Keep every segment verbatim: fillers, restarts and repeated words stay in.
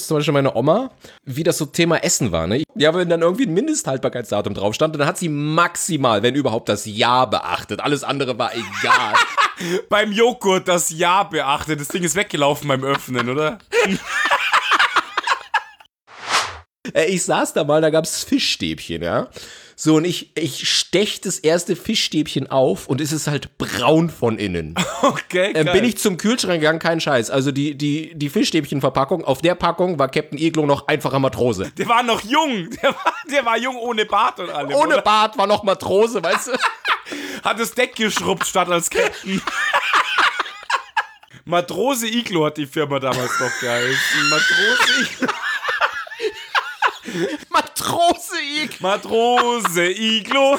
zum Beispiel meine Oma, wie das so Thema Essen war, ne? Ja, wenn dann irgendwie ein Mindesthaltbarkeitsdatum drauf stand, dann hat sie maximal, wenn überhaupt, das Jahr beachtet. Alles andere war egal. Beim Joghurt das Jahr beachtet. Das Ding ist weggelaufen beim Öffnen, oder? Ich saß da mal, da gab's Fischstäbchen, ja. So, und ich, ich stech das erste Fischstäbchen auf und es ist halt braun von innen. Okay, geil. Dann bin ich zum Kühlschrank gegangen, kein Scheiß. Also die, die, die Fischstäbchenverpackung, auf der Packung war Captain Iglo noch einfacher Matrose. Der war noch jung. Der war, der war jung ohne Bart und allem. Ohne oder? Bart war noch Matrose, weißt du? Hat das Deck geschrubbt statt als Captain. Matrose Iglo hat die Firma damals noch geheißen. Matrose Iglo. Matrose Iglo. Matrose Iglo.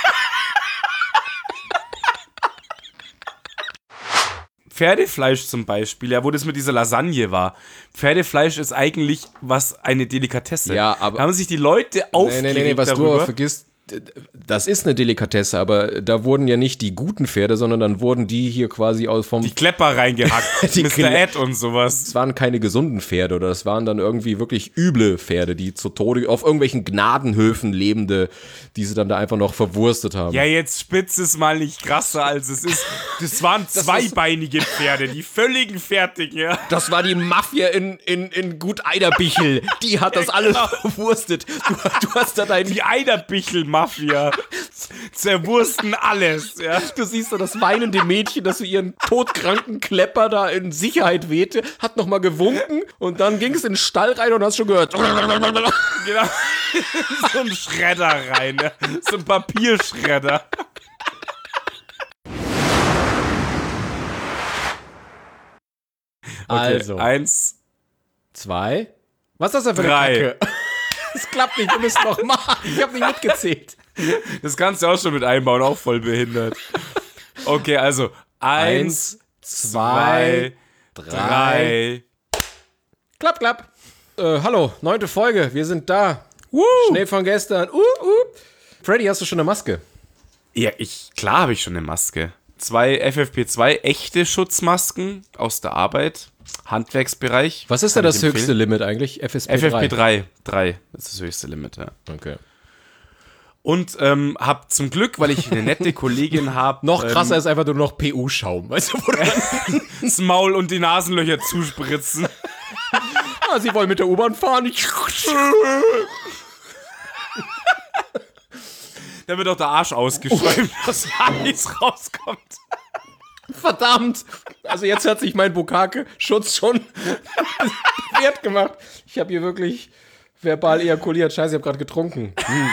Pferdefleisch zum Beispiel, ja, wo das mit dieser Lasagne war. Pferdefleisch ist eigentlich was eine Delikatesse. Ja, aber da haben sich die Leute aufgeregt Nee, nee, nee, was darüber. du aber vergisst, das ist eine Delikatesse, aber da wurden ja nicht die guten Pferde, sondern dann wurden die hier quasi aus vom... Die Klepper reingehackt, Die Mister Kle- Ed und sowas. Es waren keine gesunden Pferde oder es waren dann irgendwie wirklich üble Pferde, die zu Tode auf irgendwelchen Gnadenhöfen lebende, die sie dann da einfach noch verwurstet haben. Ja, jetzt spitz es mal nicht krasser, als es ist. Das waren zweibeinige Pferde, die völligen fertig, ja. Das war die Mafia in, in, in Gut Eiderbichel. Die hat das Ja, alles genau. verwurstet. Du, du hast da dein... Die Eiderbichel-Mafia zerwursten alles, ja. Du siehst da das weinende Mädchen, das für ihren todkranken Klepper da in Sicherheit wehte, hat nochmal gewunken und dann ging es in den Stall rein und hast schon gehört. Genau. So ein Schredder rein, ja. So ein Papierschredder. Okay, Also. eins, Zwei. Was ist das denn für Drei. eine Kacke? Das klappt nicht, wir müssen noch machen. Ich hab nicht mitgezählt. das kannst du auch schon mit einbauen, auch voll behindert. Okay, also eins, zwei, drei. Klapp, klapp. Äh, hallo, neunte Folge, wir sind da. Woo. Schnee von gestern. Uh, uh. Freddy, hast du schon eine Maske? Ja, ich, klar habe ich schon eine Maske. Zwei F F P zwei echte Schutzmasken aus der Arbeit, Handwerksbereich. Was ist denn Kann das ich höchste empfehlen. Limit eigentlich? F S P F F P drei. drei. drei ist das höchste Limit, ja. Okay. Und ähm, hab zum Glück, weil ich eine nette Kollegin habe. Noch krasser ähm, ist einfach nur noch P U-Schaum. Weißt du, wo du dann, das Maul und die Nasenlöcher zuspritzen. ah, sie wollen mit der U-Bahn fahren. Da wird auch der Arsch ausgeschäumt, dass alles rauskommt. Verdammt. Also jetzt hat sich mein Bukake-Schutz schon wert gemacht. Ich habe hier wirklich verbal ejakuliert. Scheiße, ich habe gerade getrunken. Hm.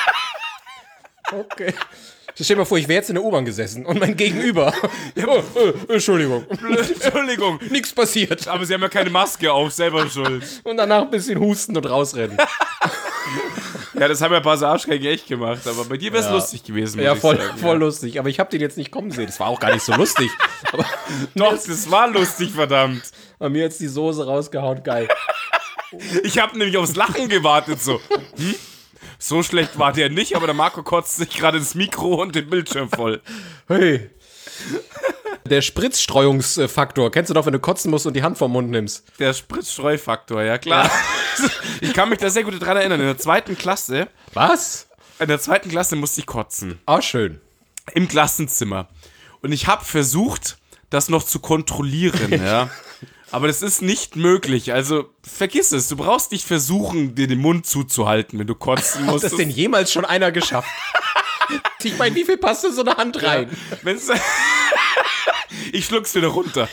Okay. Stell dir mal vor, ich wäre jetzt in der U-Bahn gesessen und mein Gegenüber. Oh, oh, Entschuldigung. Entschuldigung. Nichts passiert. Aber sie haben ja keine Maske auf, selber schuld. Und danach ein bisschen husten und rausrennen. Ja, das haben ja ein paar so Arschgeigen echt gemacht, aber bei dir wäre es Ja. lustig gewesen. muss Ja, ich voll, sagen, voll ja. lustig. Aber ich habe den jetzt nicht kommen sehen. Das war auch gar nicht so lustig. Aber Doch, das war lustig, verdammt. bei mir jetzt die Soße rausgehauen. Geil. Ich habe nämlich aufs Lachen gewartet, so. Hm? So schlecht war der nicht, aber der Marco kotzt sich gerade ins Mikro und den Bildschirm voll. Hey. Der Spritzstreuungsfaktor. Kennst du doch, wenn du kotzen musst und die Hand vom Mund nimmst? Der Spritzstreufaktor, ja klar. Ich kann mich da sehr gut dran erinnern. In der zweiten Klasse, Was? in der zweiten Klasse musste ich kotzen. Ah, schön. Im Klassenzimmer. Und ich habe versucht, das noch zu kontrollieren, ja. Aber das ist nicht möglich. Also, vergiss es. Du brauchst nicht versuchen, dir den Mund zuzuhalten, wenn du kotzen musst. Hat das denn jemals schon einer geschafft? Ich meine, wie viel passt in so eine Hand rein? Wenn's ich schluck's wieder runter.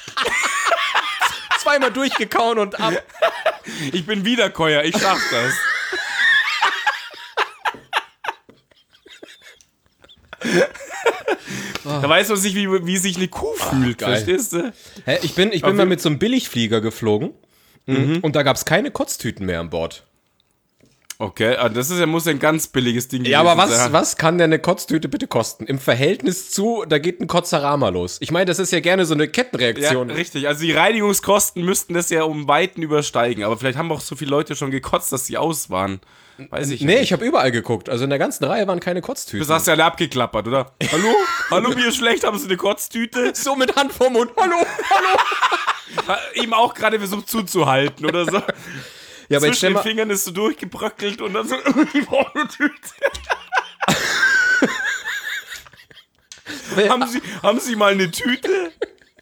Zweimal durchgekauen und ab. Ich bin Wiederkäuer, ich schaff das. Da weiß man sich, wie, wie sich eine Kuh fühlt, geil. verstehst du? Hä, ich bin, ich bin mal mit so einem Billigflieger geflogen mhm. und da gab es keine Kotztüten mehr an Bord. Okay, ah, das ist ja, muss ja ein ganz billiges Ding Ja, aber was, sein. was kann denn eine Kotztüte bitte kosten? Im Verhältnis zu, da geht ein Kotzerama los. Ich meine, das ist ja gerne so eine Ja, Kettenreaktion. richtig. Also die Reinigungskosten müssten das ja um Weiten übersteigen. Aber vielleicht haben auch so viele Leute schon gekotzt, dass sie aus waren. Weiß ich Nee, nicht. ich habe überall geguckt. Also in der ganzen Reihe waren keine Kotztüten. Das hast du ja alle abgeklappert, oder? Hallo? Hallo, mir ist schlecht, haben Sie eine Kotztüte? So mit Hand vorm Mund. Hallo, hallo. ihm auch gerade versucht zuzuhalten oder so. Ja, aber jetzt Zwischen stell den mal, Fingern ist so durchgebröckelt und dann so, ich brauche eine Tüte. haben, Sie, haben Sie mal eine Tüte?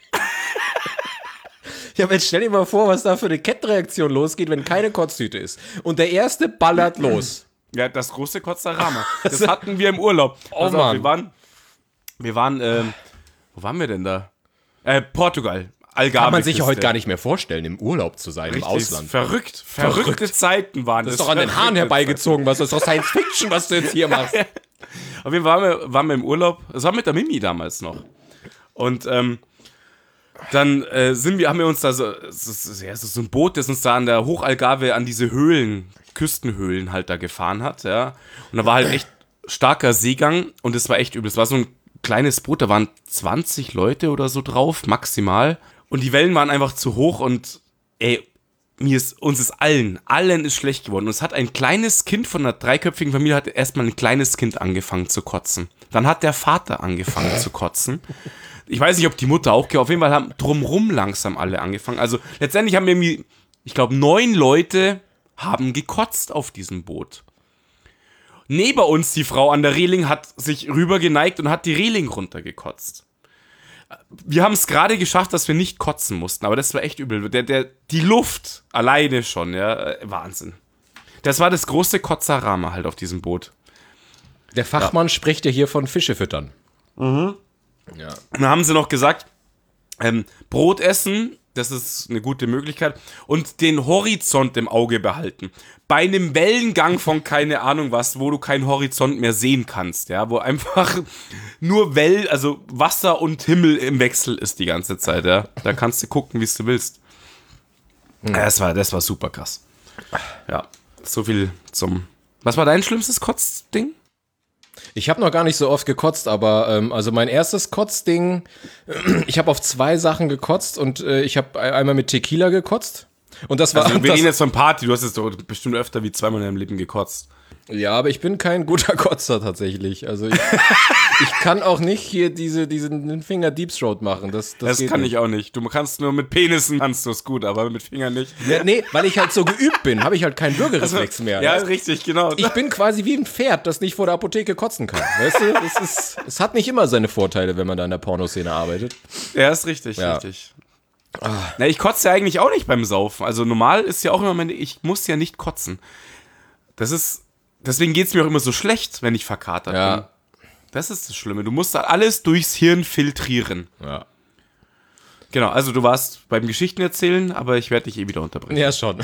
ja, aber jetzt stell dir mal vor, was da für eine Kettenreaktion losgeht, wenn keine Kotztüte ist. Und der erste ballert los. Ja, das große Kotzarama. Das hatten wir im Urlaub. Oh Pass auf, Mann. wir waren, wir waren, ähm, wo waren wir denn da? Äh, Portugal. Algarve. Kann man sich ja heute gar nicht mehr vorstellen, im Urlaub zu sein, Richtig, im Ausland. Verrückt. Verrückte Verrückt. Zeiten waren Das das. ist doch an den Haaren Verrückte herbeigezogen, was das ist doch Science Fiction, was du jetzt hier machst. Zeiten. Auf jeden Fall waren wir, waren wir im Urlaub. Das war mit der Mimi damals noch. Und ähm, dann äh, sind wir, haben wir uns da so, so, so, ja, so ein Boot, das uns da an der Hochalgarve an diese Höhlen, Küstenhöhlen halt da gefahren hat, ja. Und da war halt echt starker Seegang und es war echt übel. Es war so ein kleines Boot, da waren zwanzig Leute oder so drauf, maximal. Und die Wellen waren einfach zu hoch und ey, mir ist, uns ist allen, allen ist schlecht geworden. Und es hat ein kleines Kind von einer dreiköpfigen Familie, hat erstmal ein kleines Kind angefangen zu kotzen. Dann hat der Vater angefangen zu kotzen. Ich weiß nicht, ob die Mutter auch, auf jeden Fall haben drumrum langsam alle angefangen. Also letztendlich haben wir irgendwie, ich glaube, neun Leute haben gekotzt auf diesem Boot. Neben uns, die Frau an der Reling, hat sich rüber geneigt und hat die Reling runtergekotzt. Wir haben es gerade geschafft, dass wir nicht kotzen mussten, aber das war echt übel. Der, der, die Luft alleine schon, ja, Wahnsinn. Das war das große Kotzarama halt auf diesem Boot. Der Fachmann ja. spricht ja hier von Fische füttern. Mhm. Ja. Und dann haben sie noch gesagt, ähm, Brot essen, das ist eine gute Möglichkeit, und den Horizont im Auge behalten. Bei einem Wellengang von keine Ahnung was, wo du keinen Horizont mehr sehen kannst, ja, wo einfach nur Well, also Wasser und Himmel im Wechsel ist die ganze Zeit, ja. Da kannst du gucken, wie du willst. Mhm. Ja, das war, das war super krass. Ja, so viel zum... Was war dein schlimmstes Kotzding? Ich habe noch gar nicht so oft gekotzt, aber ähm, also mein erstes Kotzding, ich habe auf zwei Sachen gekotzt und äh, ich habe einmal mit Tequila gekotzt. Und das war. Also, wir das, reden jetzt von Party, du hast jetzt doch bestimmt öfter wie zweimal in deinem Leben gekotzt. Ja, aber ich bin kein guter Kotzer tatsächlich. Also ich, ich kann auch nicht hier diese, diesen Finger Deep Throat machen. Das, das, das kann nicht. ich auch nicht. Du kannst nur mit Penissen kannst du es gut, aber mit Fingern nicht. Ja, nee, weil ich halt so geübt bin, habe ich halt keinen Würgereflex also, mehr. Ja, ne? richtig, genau. Ich bin quasi wie ein Pferd, das nicht vor der Apotheke kotzen kann. Weißt du, es, ist, es hat nicht immer seine Vorteile, wenn man da in der Pornoszene arbeitet. Ja, ist richtig, ja. richtig. Ah. Na, ich kotze ja eigentlich auch nicht beim Saufen. Also normal ist ja auch immer, meine, ich muss ja nicht kotzen. Das ist, deswegen geht es mir auch immer so schlecht, wenn ich verkatert ja. bin. Das ist das Schlimme. Du musst alles durchs Hirn filtrieren. Ja. Genau, also du warst beim Geschichten erzählen, aber ich werde dich eh wieder unterbrechen. Ja, schon.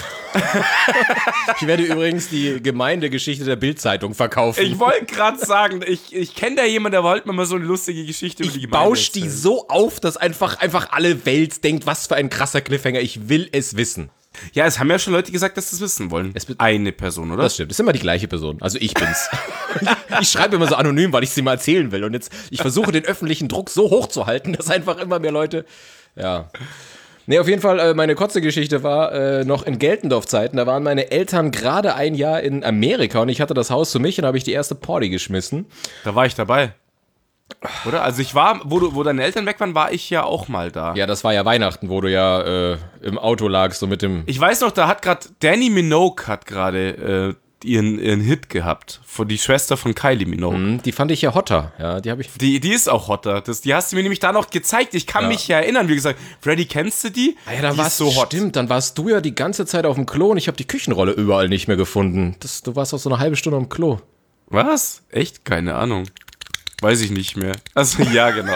Ich werde übrigens die Gemeindegeschichte der Bild-Zeitung verkaufen. Ich wollte gerade sagen, ich, ich kenne da jemanden, der wollte mir mal so eine lustige Geschichte über die Ich Gemeinde bausch die erzählen. so auf, dass einfach, einfach alle Welt denkt, was für ein krasser Cliffhanger, ich will es wissen. Ja, es haben ja schon Leute gesagt, dass sie es wissen wollen. Es be- Eine Person, oder? Das stimmt, das ist immer die gleiche Person. Also ich bin's. Ich schreibe immer so anonym, weil ich sie mal erzählen will. Und jetzt, ich versuche den öffentlichen Druck so hoch zu halten, dass einfach immer mehr Leute, ja. Nee, auf jeden Fall, äh, meine Kotze-Geschichte war äh, noch in Geltendorf-Zeiten. Da waren meine Eltern gerade ein Jahr in Amerika und ich hatte das Haus für mich und habe ich die erste Party geschmissen. Da war ich dabei. Oder? Also ich war, wo, du, wo deine Eltern weg waren, war ich ja auch mal da. Ja, das war ja Weihnachten, wo du ja äh, im Auto lagst, so mit dem... Ich weiß noch, da hat gerade, Dannii Minogue hat gerade äh, ihren, ihren Hit gehabt. Von die Schwester von Kylie Minogue. Mhm, die fand ich ja hotter, ja, die habe ich... Die, die ist auch hotter. Das, die hast du mir nämlich da noch gezeigt. Ich kann ja. mich ja erinnern, wie gesagt, Freddy, kennst du die? Ah ja, dann die warst, ist so hot. Stimmt, dann warst du ja die ganze Zeit auf dem Klo und ich habe die Küchenrolle überall nicht mehr gefunden. Das, du warst auch so eine halbe Stunde am Klo. Was? Echt? Keine Ahnung. Weiß ich nicht mehr. Also, ja, genau.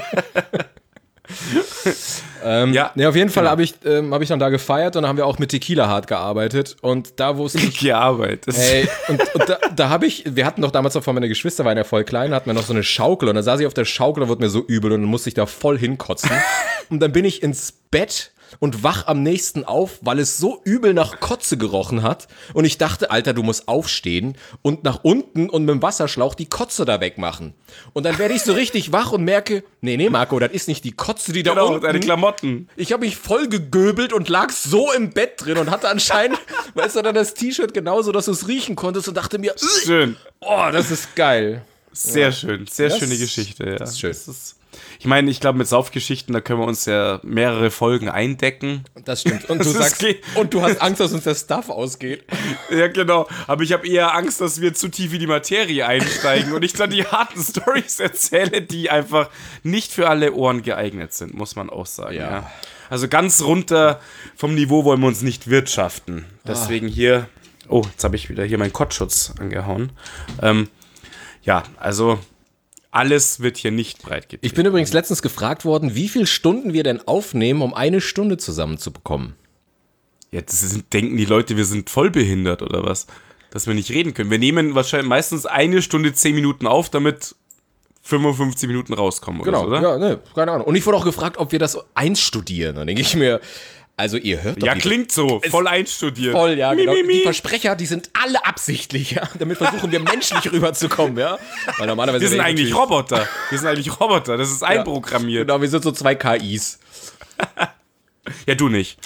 ähm, ja, nee, auf jeden Fall genau. habe ich, ähm, hab ich dann da gefeiert und dann haben wir auch mit Tequila hart gearbeitet und da wusste ich... Gearbeitet. Ey, und, und da, da habe ich, wir hatten doch damals noch, von meine Geschwister waren ja voll klein, hatten wir noch so eine Schaukel und dann saß ich auf der Schaukel, da wurde mir so übel und dann musste ich da voll hinkotzen und dann bin ich ins Bett und wach am nächsten auf, weil es so übel nach Kotze gerochen hat. Und ich dachte, Alter, du musst aufstehen und nach unten und mit dem Wasserschlauch die Kotze da wegmachen. Und dann werde ich so richtig wach und merke, nee, nee, Marco, das ist nicht die Kotze, die da genau, unten... deine Klamotten. Ich habe mich voll gegöbelt und lag so im Bett drin und hatte anscheinend, weißt du, dann das T-Shirt genauso, dass du es riechen konntest und dachte mir, schön. Oh, das ist geil. Sehr ja. schön, sehr das schöne Geschichte. Ja. Das ist schön. Das ist Ich meine, ich glaube, mit Saufgeschichten, da können wir uns ja mehrere Folgen eindecken. Das stimmt. Und du sagst, und du hast Angst, dass uns der Stuff ausgeht. Ja, genau. Aber ich habe eher Angst, dass wir zu tief in die Materie einsteigen und ich dann die harten Storys erzähle, die einfach nicht für alle Ohren geeignet sind, muss man auch sagen. Ja. Ja. Also ganz runter vom Niveau wollen wir uns nicht wirtschaften. Deswegen hier, oh, jetzt habe ich wieder hier meinen Kottschutz angehauen. Ähm, ja, also alles wird hier nicht breit getreten. Ich bin übrigens letztens gefragt worden, wie viele Stunden wir denn aufnehmen, um eine Stunde zusammenzubekommen. Jetzt sind, denken die Leute, wir sind vollbehindert oder was? Dass wir nicht reden können. Wir nehmen wahrscheinlich meistens eine Stunde, zehn Minuten auf, damit fünfundfünfzig Minuten rauskommen oder genau, so, oder? Ja, ne, keine Ahnung. Und ich wurde auch gefragt, ob wir das einstudieren. Dann denke ich mir, also ihr hört doch Ja, die, klingt so, voll einstudiert. Voll, ja, mi, genau. mi, mi. Die Versprecher, die sind alle absichtlich, ja. Damit versuchen wir menschlich rüberzukommen, ja. Weil normalerweise wir sind eigentlich Roboter. Wir sind eigentlich Roboter, das ist einprogrammiert. Genau, wir sind so zwei K Is. Ja, du nicht.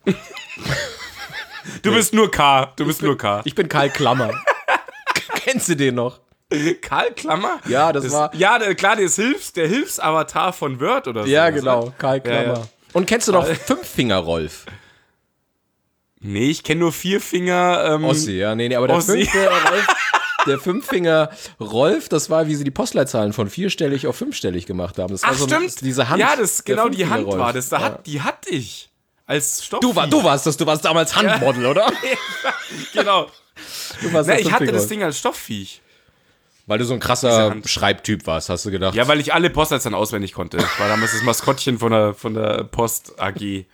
Du nee. bist nur K, du bist bin, nur K. Ich bin Karl Klammer. Kennst du den noch? Karl Klammer? Ja, das, das war... Ja, der, klar, der, ist Hilfs, der Hilfsavatar von Word oder so. Ja, genau, Karl Klammer. Ja, ja. Und kennst du noch Fünffinger-Rolf? Nee, ich kenne nur Vierfinger... Ähm, Ossi, ja, nee, nee, aber der Fünffinger-Rolf... Der Fünffinger-Rolf, das war, wie sie die Postleitzahlen von vierstellig auf fünfstellig gemacht haben. Das war Ach, so stimmt. Diese Hand. Ja, das genau die Hand war das. Da hat, die hatte ich als Stoff. Du, war, du warst das, du warst damals Handmodel, ja. Oder? Genau. Du warst Na, ich hatte das Ding als Stoffviech. Weil du so ein krasser Schreibtyp warst, hast du gedacht? Ja, weil ich alle Postleitzahlen auswendig konnte. Ich war damals das Maskottchen von der, von der Post A G.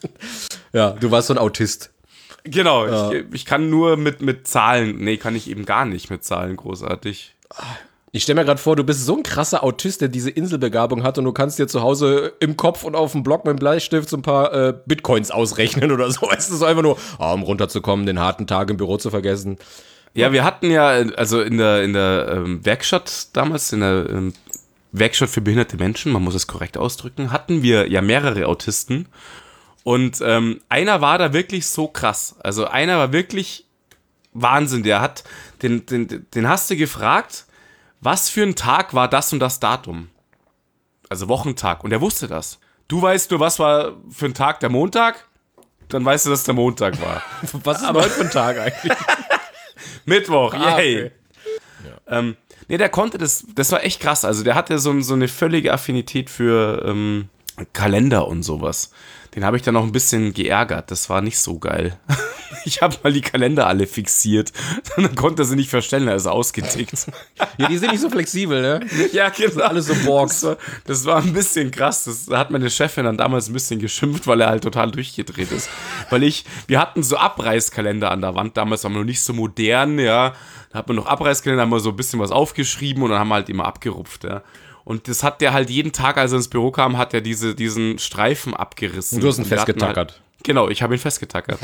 Ja, du warst so ein Autist. Genau, ja. ich, ich kann nur mit, mit Zahlen, nee, kann ich eben gar nicht mit Zahlen großartig. Ich stelle mir gerade vor, du bist so ein krasser Autist, der diese Inselbegabung hat und du kannst dir zu Hause im Kopf und auf dem Block mit dem Bleistift so ein paar äh, Bitcoins ausrechnen oder so. Weißt du, so einfach nur, oh, um runterzukommen, den harten Tag im Büro zu vergessen. Ja, wir hatten ja, also in der, in der ähm, Werkstatt damals, in der ähm, Werkstatt für behinderte Menschen, man muss es korrekt ausdrücken, hatten wir ja mehrere Autisten. Und ähm, einer war da wirklich so krass. Also einer war wirklich Wahnsinn. Der hat, den, den, den hast du gefragt, was für ein Tag war das und das Datum? Also Wochentag. Und er wusste das. Du weißt nur, was war für ein Tag der Montag? Dann weißt du, dass der Montag war. Was ist heute für ein Tag eigentlich? Mittwoch, ah, yay. Okay. Ja. Ähm, nee, der konnte das, das war echt krass. Also der hatte so, so eine völlige Affinität für ähm, Kalender und sowas. Den habe ich dann noch ein bisschen geärgert. Das war nicht so geil. Ich habe mal die Kalender alle fixiert. Dann konnte er sie nicht verstellen, er ist ausgetickt. Ja, die sind nicht so flexibel, ne? Ja, genau. Alles so Borgs. Das war, das war ein bisschen krass. Das, da hat meine Chefin dann damals ein bisschen geschimpft, weil er halt total durchgedreht ist. Weil ich, wir hatten so Abreißkalender an der Wand. Damals waren wir noch nicht so modern, ja. Da hat man noch Abreißkalender, haben wir so ein bisschen was aufgeschrieben und dann haben wir halt immer abgerupft, ja. Und das hat der halt jeden Tag, als er ins Büro kam, hat er diese, diesen Streifen abgerissen. Und du hast ihn festgetackert. Halt, genau, ich habe ihn festgetackert.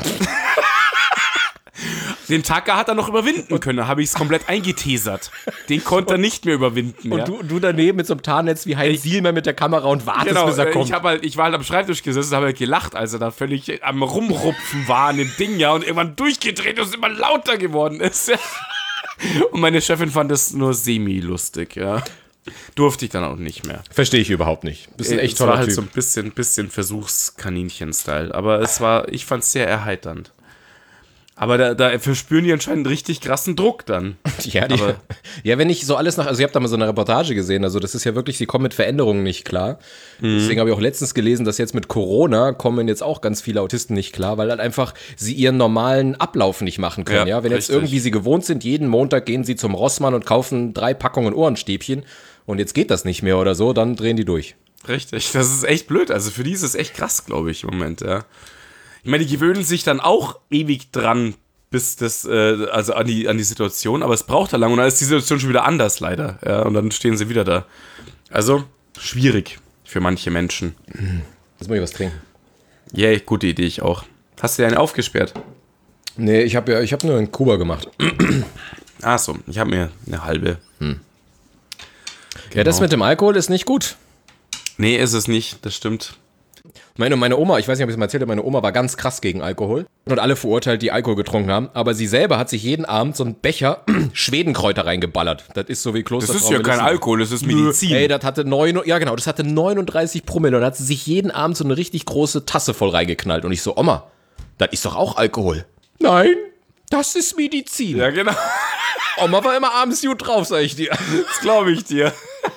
Den Tacker hat er noch überwinden können, da habe ich es komplett eingetesert. Den konnte er nicht mehr überwinden. Und ja. du, du daneben mit so einem Tarnnetz wie Heinz Sielmann mit der Kamera und wartest, genau, bis er kommt. Ich, hab halt, ich war halt am Schreibtisch gesessen, habe halt gelacht, als er da völlig am Rumrupfen war an dem Ding, ja, und irgendwann durchgedreht und es immer lauter geworden ist. Und meine Chefin fand das nur semi-lustig, ja. Durfte ich dann auch nicht mehr. Verstehe ich überhaupt nicht. Bist ein echt toller war halt Typ. so ein bisschen, bisschen Versuchskaninchen-Style. Aber es war, ich fand es sehr erheiternd. Aber da, da verspüren die anscheinend richtig krassen Druck dann. Ja, die, Aber, ja, wenn ich so alles nach, also ich habe da mal so eine Reportage gesehen, also das ist ja wirklich, sie kommen mit Veränderungen nicht klar. Mhm. Deswegen habe ich auch letztens gelesen, dass jetzt mit Corona kommen jetzt auch ganz viele Autisten nicht klar, weil halt einfach sie ihren normalen Ablauf nicht machen können. Ja, ja? Wenn richtig. Jetzt irgendwie sie gewohnt sind, jeden Montag gehen sie zum Rossmann und kaufen drei Packungen Ohrenstäbchen und jetzt geht das nicht mehr oder so, dann drehen die durch. Richtig, das ist echt blöd. Also für die ist es echt krass, glaube ich, im Moment, ja. Ich meine, die gewöhnen sich dann auch ewig dran, bis das, äh, also an die, an die Situation, aber es braucht da lang und dann ist die Situation schon wieder anders, leider. Ja, und dann stehen sie wieder da. Also, schwierig für manche Menschen. Jetzt muss ich was trinken. Ja, yeah, gute Idee, ich auch. Hast du dir eine aufgesperrt? Nee, ich habe ja, ich habe nur einen Kuba gemacht. Ach so, ich habe mir eine halbe. Hm. Genau. Ja, das mit dem Alkohol ist nicht gut. Nee, ist es nicht, das stimmt. Meine, meine Oma, ich weiß nicht, ob ich es mal erzählt habe, meine Oma war ganz krass gegen Alkohol und alle verurteilt, die Alkohol getrunken haben. Aber sie selber hat sich jeden Abend so einen Becher Schwedenkräuter reingeballert. Das ist so wie Kloster. Das ist ja kein Alkohol, das ist Medizin. Ey, das hatte neun, ja genau, das hatte neununddreißig Promille und da hat sie sich jeden Abend so eine richtig große Tasse voll reingeknallt. Und ich so, Oma, das ist doch auch Alkohol. Nein, das ist Medizin. Ja, genau. Oma war immer abends gut drauf, sag ich dir. Das glaube ich dir.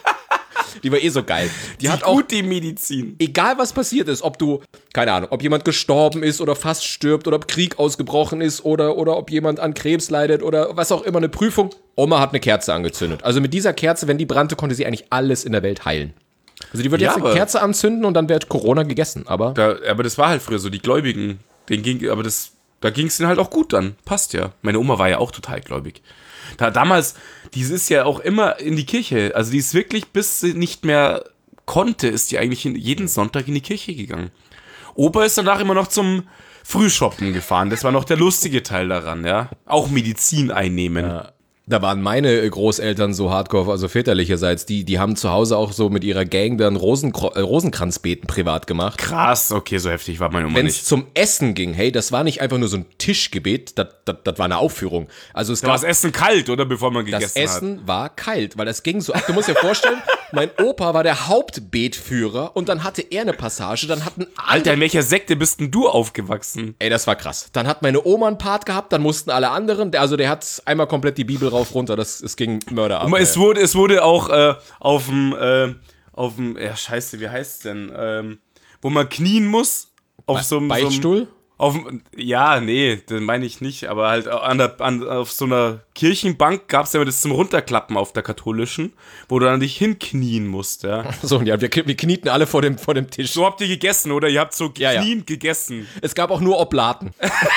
Die war eh so geil. Die, Die hat auch, gut die Medizin. egal was passiert ist, ob du, keine Ahnung, ob jemand gestorben ist oder fast stirbt oder ob Krieg ausgebrochen ist oder, oder ob jemand an Krebs leidet oder was auch immer, eine Prüfung. Oma hat eine Kerze angezündet. Also mit dieser Kerze, wenn die brannte, konnte sie eigentlich alles in der Welt heilen. Also die wird Ja, jetzt eine aber- Kerze anzünden und dann wird Corona gegessen. Aber Da, aber das war halt früher so, die Gläubigen, denen ging, aber das, da ging es denen halt auch gut dann. Passt ja. Meine Oma war ja auch total gläubig. Da, damals, die ist ja auch immer in die Kirche. Also die ist wirklich, bis sie nicht mehr konnte, ist die eigentlich in, jeden Sonntag in die Kirche gegangen. Opa ist danach immer noch zum Frühshoppen gefahren. Das war noch der lustige Teil daran, ja. Auch Medizin einnehmen. Ja. Da waren meine Großeltern so hardcore, also väterlicherseits, die, die haben zu Hause auch so mit ihrer Gang dann Rosenkro- äh, Rosenkranzbeten privat gemacht. Krass, okay, so heftig war meine Oma Wenn es nicht. zum Essen ging, hey, das war nicht einfach nur so ein Tischgebet, das, das, das war eine Aufführung. Also es Da war gab, das Essen kalt, oder? Bevor man das gegessen hat. Essen war kalt, weil das ging so ab. Du musst dir vorstellen, mein Opa war der Hauptbetführer und dann hatte er eine Passage, dann hatten alle, Alter, in welcher Sekte bist denn du aufgewachsen? ey, das war krass. Dann hat meine Oma einen Part gehabt, dann mussten alle anderen, der, also der hat einmal komplett die Bibel rauf runter, das, es ging Mörder ab. Aber es wurde, es wurde auch äh, auf dem, äh, auf dem, ja scheiße, wie heißt's denn? Ähm, wo man knien muss. Auf so einem Beichtstuhl? So einem, auf dem, ja, nee, den meine ich nicht, aber halt an der, an, auf so einer Kirchenbank gab's ja immer das zum Runterklappen auf der katholischen, wo du dann dich hinknien musst, ja. So, ja, wir, wir knieten alle vor dem, vor dem Tisch. So habt ihr gegessen, oder? Ihr habt so Ja, ja. kniend gegessen. Es gab auch nur Oblaten.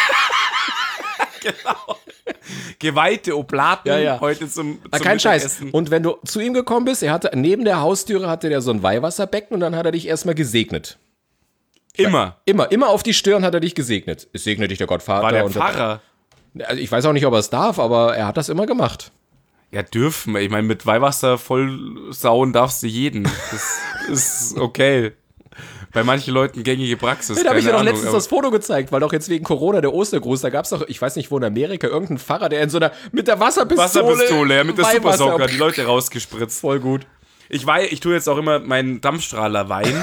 Geweihte Oblaten Ja, ja. heute zum, Ah, zum kein Scheiß. Mittagessen. Und wenn du zu ihm gekommen bist, er hatte neben der Haustüre hatte der so ein Weihwasserbecken und dann hat er dich erstmal gesegnet. Immer. Immer, immer auf die Stirn hat er dich gesegnet. Es segne dich der Gottvater. War der und Pfarrer. Also ich weiß auch nicht, ob er es darf, aber er hat das immer gemacht. Ja, dürfen wir. Ich meine, mit Weihwasser voll sauen darfst du jeden. Das ist okay. Bei manchen Leuten gängige Praxis. Da habe ich dir keine doch Ahnung, letztens aber- das Foto gezeigt, weil doch jetzt wegen Corona der Ostergruß, da gab es doch, ich weiß nicht wo in Amerika, irgendeinen Pfarrer, der in so einer, mit der Wasserpistole. Wasserpistole, ja, mit der Weihwasser- Supersocker, die Leute rausgespritzt. Voll gut. Ich wei ich tue jetzt auch immer meinen Dampfstrahler Wein.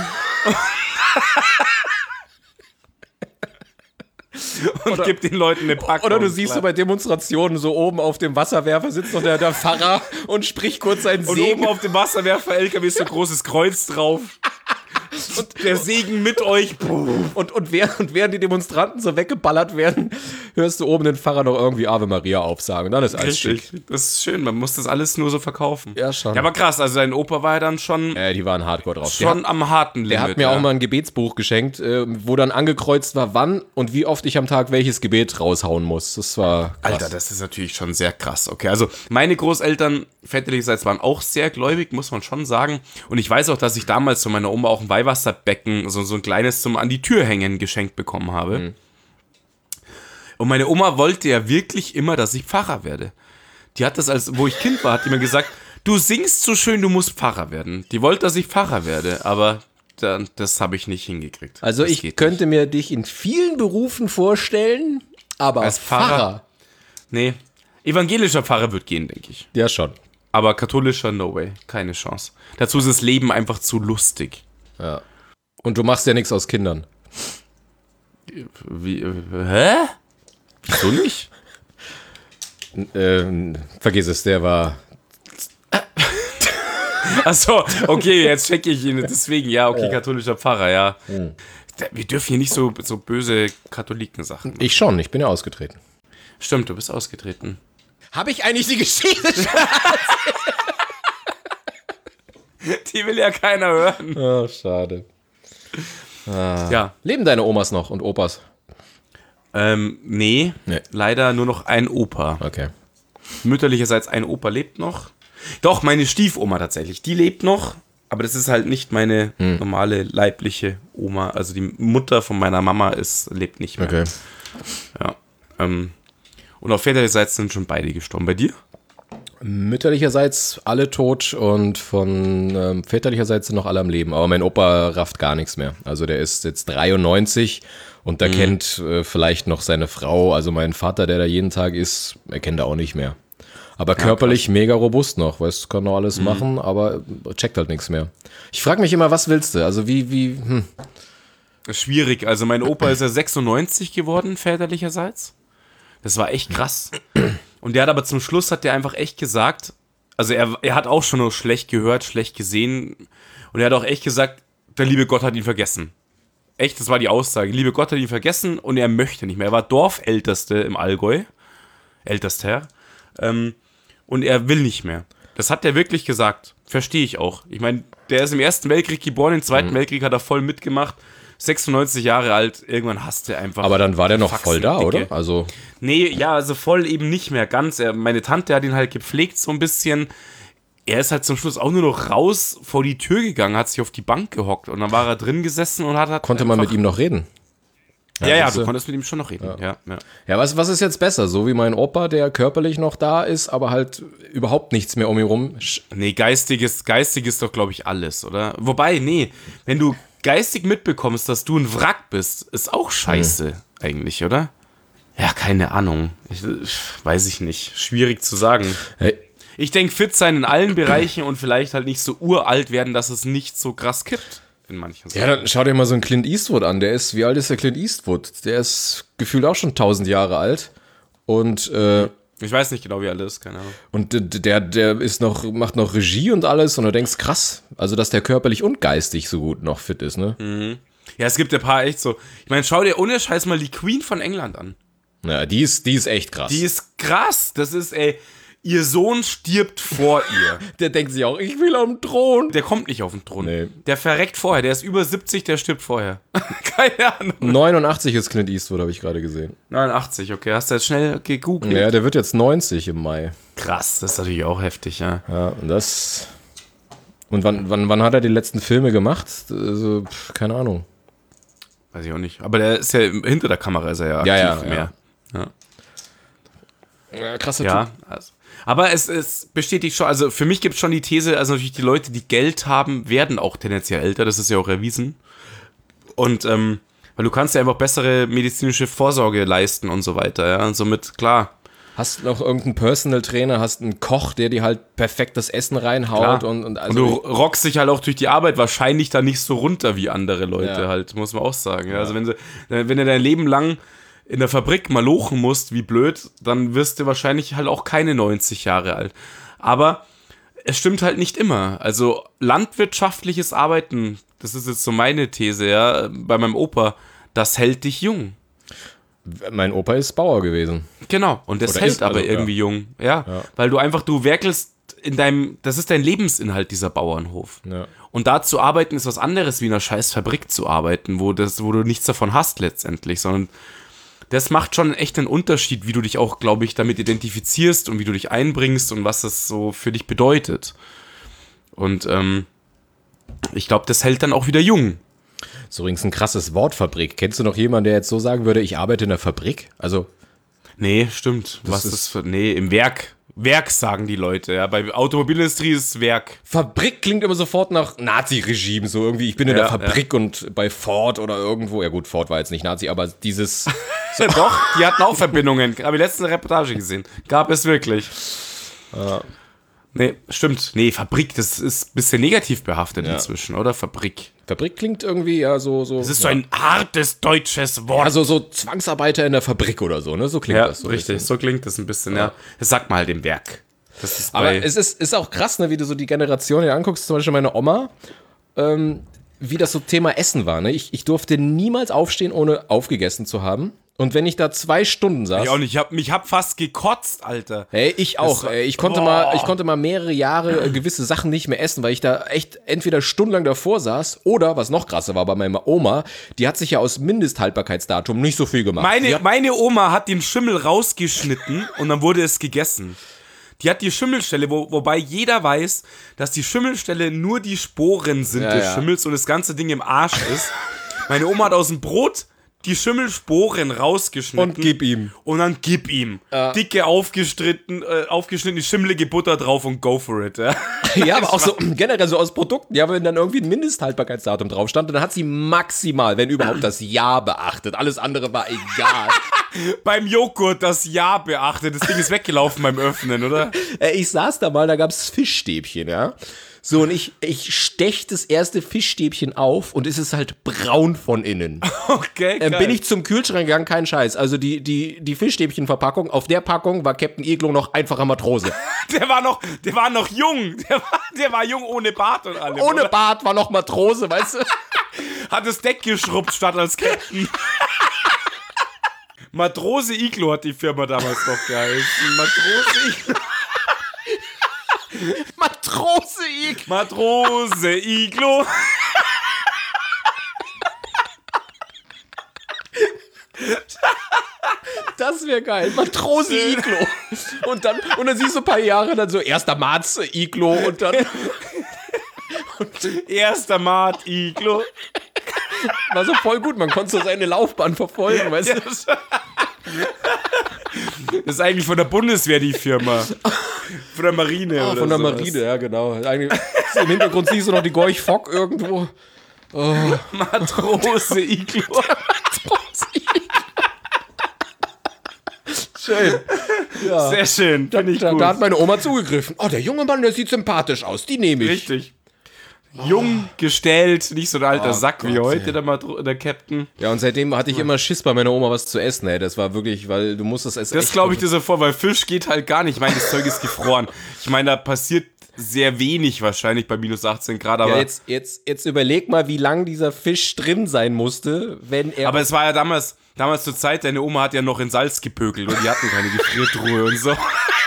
Und Oder- gib den Leuten eine Packung. Oder du siehst so klar. bei Demonstrationen so oben auf dem Wasserwerfer sitzt noch der, der Pfarrer und spricht kurz seinen Und Segen. oben auf dem Wasserwerfer-L K W ist so ein großes Kreuz drauf. Und der Segen mit euch. Und, und, während, und während die Demonstranten so weggeballert werden, hörst du oben den Pfarrer noch irgendwie Ave Maria aufsagen. Und dann ist alles schick. Richtig. Das ist schön, man muss das alles nur so verkaufen. Ja, schon. Ja, aber krass, also dein Opa war ja dann schon, Äh, die waren hardcore drauf. Der schon hat, am harten Limit. der hat mir ja. auch mal ein Gebetsbuch geschenkt, äh, wo dann angekreuzt war, wann und wie oft ich am Tag welches Gebet raushauen muss. Das war krass. Alter, das ist natürlich schon sehr krass. Okay, also meine Großeltern väterlicherseits waren auch sehr gläubig, muss man schon sagen. Und ich weiß auch, dass ich damals von meiner Oma auch ein Weihwasserbecken, so, so ein kleines zum an die Tür hängen geschenkt bekommen habe. Mhm. Und meine Oma wollte ja wirklich immer, dass ich Pfarrer werde. Die hat das, als wo ich Kind war, hat die mir gesagt, du singst so schön, du musst Pfarrer werden. Die wollte, dass ich Pfarrer werde, aber dann, das habe ich nicht hingekriegt. Also das ich geht könnte mir dich in vielen Berufen vorstellen, aber Als Pfarrer? Nee, evangelischer Pfarrer wird gehen, denke ich. Ja, schon. Aber katholischer, no way. Keine Chance. Dazu ist das Leben einfach zu lustig. Ja. Und du machst ja nichts aus Kindern. Wie, äh, hä? Wieso nicht? Ähm, vergiss es, der war. Achso, okay, jetzt checke ich ihn. Deswegen, ja, okay, katholischer Pfarrer, ja. Wir dürfen hier nicht so, so böse Katholiken-Sachen machen. Ich schon, ich bin ja ausgetreten. Stimmt, du bist ausgetreten. Habe ich eigentlich die Geschichte schon? Die will ja keiner hören. Oh, schade. Ja, Leben deine Omas noch und Opas? ähm, nee, Nee. leider nur noch ein Opa. Okay. Mütterlicherseits ein Opa lebt noch. Doch, meine Stiefoma tatsächlich, die lebt noch, aber das ist halt nicht meine Hm. normale leibliche Oma. Also die Mutter von meiner Mama ist, lebt nicht mehr. Okay. Ja. Ähm, und auf väterlicherseits sind schon beide gestorben. Bei dir? Mütterlicherseits alle tot und von ähm, väterlicherseits sind noch alle am Leben. Aber mein Opa rafft gar nichts mehr. Also der ist jetzt dreiundneunzig und der mhm. kennt äh, vielleicht noch seine Frau. Also mein Vater, der da jeden Tag ist, er kennt er auch nicht mehr. Aber körperlich ja, mega robust noch, weißt, kann noch alles mhm. machen, aber checkt halt nichts mehr. Ich frage mich immer, was willst du? Also wie, wie, hm. Schwierig. Also mein Opa ist ja sechsundneunzig geworden, väterlicherseits. Das war echt krass. Und der hat aber zum Schluss, hat der einfach echt gesagt, also er, er hat auch schon nur schlecht gehört, schlecht gesehen. Und er hat auch echt gesagt, der liebe Gott hat ihn vergessen. Echt, das war die Aussage. Liebe Gott hat ihn vergessen und er möchte nicht mehr. Er war Dorfälteste im Allgäu. Ältester. Ähm, und er will nicht mehr. Das hat er wirklich gesagt. Verstehe ich auch. Ich meine, der ist im Ersten Weltkrieg geboren, im Zweiten mhm. Weltkrieg hat er voll mitgemacht. sechsundneunzig Jahre alt, irgendwann hasst er einfach. Aber dann war der noch Faxen, voll da, Dicke. Oder? Also nee, ja, also voll eben nicht mehr ganz. Er, meine Tante hat ihn halt gepflegt so ein bisschen. Er ist halt zum Schluss auch nur noch raus vor die Tür gegangen, hat sich auf die Bank gehockt und dann war er drin gesessen und hat... hat Konnte man mit ihm noch reden? Ja, ja, ja du konntest mit ihm schon noch reden. Ja, ja. ja. ja was, was ist jetzt besser? So wie mein Opa, der körperlich noch da ist, aber halt überhaupt nichts mehr um ihn rum. Nee, geistiges, geistig ist doch, glaube ich, alles, oder? Wobei, nee, wenn du geistig mitbekommst, dass du ein Wrack bist, ist auch scheiße, hm. eigentlich, oder? Ja, keine Ahnung. Ich, weiß ich nicht. Schwierig zu sagen. Hey. Ich denke, fit sein in allen Bereichen und vielleicht halt nicht so uralt werden, dass es nicht so krass kippt. In manchen Sachen. Ja, dann schau dir mal so einen Clint Eastwood an. Der ist, wie alt ist der Clint Eastwood? Der ist gefühlt auch schon tausend Jahre alt. Und, äh, ich weiß nicht genau, wie alt er ist, keine Ahnung. Und der, der ist noch, macht noch Regie und alles und du denkst, krass, also dass der körperlich und geistig so gut noch fit ist, ne? Mhm. Ja, es gibt ein paar echt so. Ich meine, schau dir ohne Scheiß mal die Queen von England an. Ja, die ist, die ist echt krass. Die ist krass. Das ist, ey, ihr Sohn stirbt vor ihr. Der denkt sich auch, ich will auf den Thron. Der kommt nicht auf den Thron. Nee. Der verreckt vorher. Der ist über siebzig, der stirbt vorher. Keine Ahnung. neunundachtzig ist Clint Eastwood, habe ich gerade gesehen. neunundachtzig, okay. Hast du jetzt schnell gegoogelt? Ja, der wird jetzt neunzig im Mai. Krass, das ist natürlich auch heftig, ja. Ja, und das... Und wann, wann, wann hat er die letzten Filme gemacht? Also, keine Ahnung. Weiß ich auch nicht. Aber der ist ja hinter der Kamera, ist er ja aktiv ja, ja, mehr. Ja. Ja. Ja, krasser ja, Typ. Also. Aber es, es bestätigt schon, also für mich gibt es schon die These, also natürlich die Leute, die Geld haben, werden auch tendenziell älter, das ist ja auch erwiesen. Und, ähm, weil du kannst ja einfach bessere medizinische Vorsorge leisten und so weiter, ja, und somit, klar. Hast noch irgendeinen Personal Trainer, hast einen Koch, der dir halt perfekt das Essen reinhaut und, und also. Und du rockst dich halt auch durch die Arbeit wahrscheinlich da nicht so runter wie andere Leute ja. halt, muss man auch sagen. Ja. Also wenn, sie, wenn du dein Leben lang in der Fabrik malochen musst, wie blöd, dann wirst du wahrscheinlich halt auch keine neunzig Jahre alt. Aber es stimmt halt nicht immer. Also landwirtschaftliches Arbeiten, das ist jetzt so meine These, ja, bei meinem Opa, das hält dich jung. Mein Opa ist Bauer gewesen. Genau, und das Oder hält ist, aber also, irgendwie ja. jung. Ja, ja, weil du einfach, du werkelst in deinem, das ist dein Lebensinhalt, dieser Bauernhof. Ja. Und da zu arbeiten ist was anderes, wie in einer scheiß Fabrik zu arbeiten, wo, das, wo du nichts davon hast letztendlich, sondern das macht schon echt einen Unterschied, wie du dich auch, glaube ich, damit identifizierst und wie du dich einbringst und was das so für dich bedeutet. Und ähm, ich glaube, das hält dann auch wieder jung. So übrigens ein krasses Wort, Fabrik. Kennst du noch jemanden, der jetzt so sagen würde, ich arbeite in der Fabrik? Also. Nee, stimmt. Was ist das für. Nee, im Werk. Werk sagen die Leute, ja. Bei Automobilindustrie ist Werk. Fabrik klingt immer sofort nach Nazi-Regime, so irgendwie, ich bin in ja, der Fabrik ja. und bei Ford oder irgendwo, ja gut, Ford war jetzt nicht Nazi, aber dieses... So. Doch, die hatten auch Verbindungen, habe ich letzte Reportage gesehen. Gab es wirklich. Ja. Nee, stimmt. Nee, Fabrik, das ist ein bisschen negativ behaftet ja. inzwischen, oder? Fabrik. Fabrik klingt irgendwie ja so... so das ist ja. so ein hartes deutsches Wort. Also so Zwangsarbeiter in der Fabrik oder so, ne? So klingt ja, das. So richtig, so klingt das ein bisschen, ja. ja. Das sagt man halt im Werk. Das ist aber es ist, ist auch krass, ne, wie du so die Generation hier anguckst, zum Beispiel meine Oma, ähm, wie das so Thema Essen war, ne? Ich, ich durfte niemals aufstehen, ohne aufgegessen zu haben. Und wenn ich da zwei Stunden saß... Ich auch nicht, ich hab, mich hab fast gekotzt, Alter. Hey, ich auch. War, ich, konnte mal, ich konnte mal mehrere Jahre äh, gewisse Sachen nicht mehr essen, weil ich da echt entweder stundenlang davor saß oder, was noch krasser war bei meiner Oma, die hat sich ja aus Mindesthaltbarkeitsdatum nicht so viel gemacht. Meine, hat, meine Oma hat den Schimmel rausgeschnitten und dann wurde es gegessen. Die hat die Schimmelstelle, wo, wobei jeder weiß, dass die Schimmelstelle nur die Sporen sind ja, des ja. Schimmels und das ganze Ding im Arsch ist. Meine Oma hat aus dem Brot die Schimmelsporen rausgeschnitten. Und gib ihm. Und dann gib ihm. Ja. Dicke, aufgeschnitten, äh, aufgeschnittene, schimmelige Butter drauf und go for it. Ja, Ja, aber auch so generell so aus Produkten, ja, wenn dann irgendwie ein Mindesthaltbarkeitsdatum drauf stand, dann hat sie maximal, wenn überhaupt, das Jahr beachtet. Alles andere war egal. Beim Joghurt das Jahr beachtet. Das Ding ist weggelaufen beim Öffnen, oder? Äh, Ich saß da mal, da gab's Fischstäbchen, ja. So, und ich, ich stech das erste Fischstäbchen auf und es ist halt braun von innen. Okay, Dann geil. bin ich zum Kühlschrank gegangen, kein Scheiß. Also die, die, die Fischstäbchenverpackung, auf der Packung war Captain Iglo noch einfacher Matrose. Der war noch, der war noch jung. Der war, der war jung ohne Bart und allem. Ohne oder? Bart war noch Matrose, weißt du? Hat das Deck geschrubbt statt als Captain. Matrose Iglo hat die Firma damals noch geheißen. Matrose Iglo. Matrose Iglo. Matrose Iglo. Das wäre geil. Matrose Iglo. Und dann, und dann siehst du ein paar Jahre dann so, erster März Iglo und dann Erster Mart Iglo. war so voll gut. Man konnte so seine Laufbahn verfolgen, weißt du? Das ist eigentlich von der Bundeswehr die Firma. Von der Marine Ah, oder von der sowas. Marine, ja genau. Eigentlich, im Hintergrund siehst du noch die Gorch Fock irgendwo. Matrose Iglo. Matrose Iglo. Schön. Ja. Sehr schön, finde ich Da, gut. da hat meine Oma zugegriffen. Oh, der junge Mann, der sieht sympathisch aus. Die nehme ich. Richtig. Jung, gestellt, nicht so ein alter Oh Sack wie Gott, heute ey. der, Matro der Captain. Ja, und seitdem hatte ich immer Schiss bei meiner Oma was zu essen, ey. Das war wirklich, weil du musstest es Das glaube ich dir so vor, weil Fisch geht halt gar nicht. Ich meine, das Zeug ist gefroren. Ich meine, da passiert sehr wenig wahrscheinlich bei minus achtzehn Grad, aber, Ja, jetzt, jetzt, jetzt überleg mal, wie lang dieser Fisch drin sein musste, wenn er... aber es war ja damals, damals zur Zeit, deine Oma hat ja noch in Salz gepökelt und die hatten keine Gefriertruhe und so.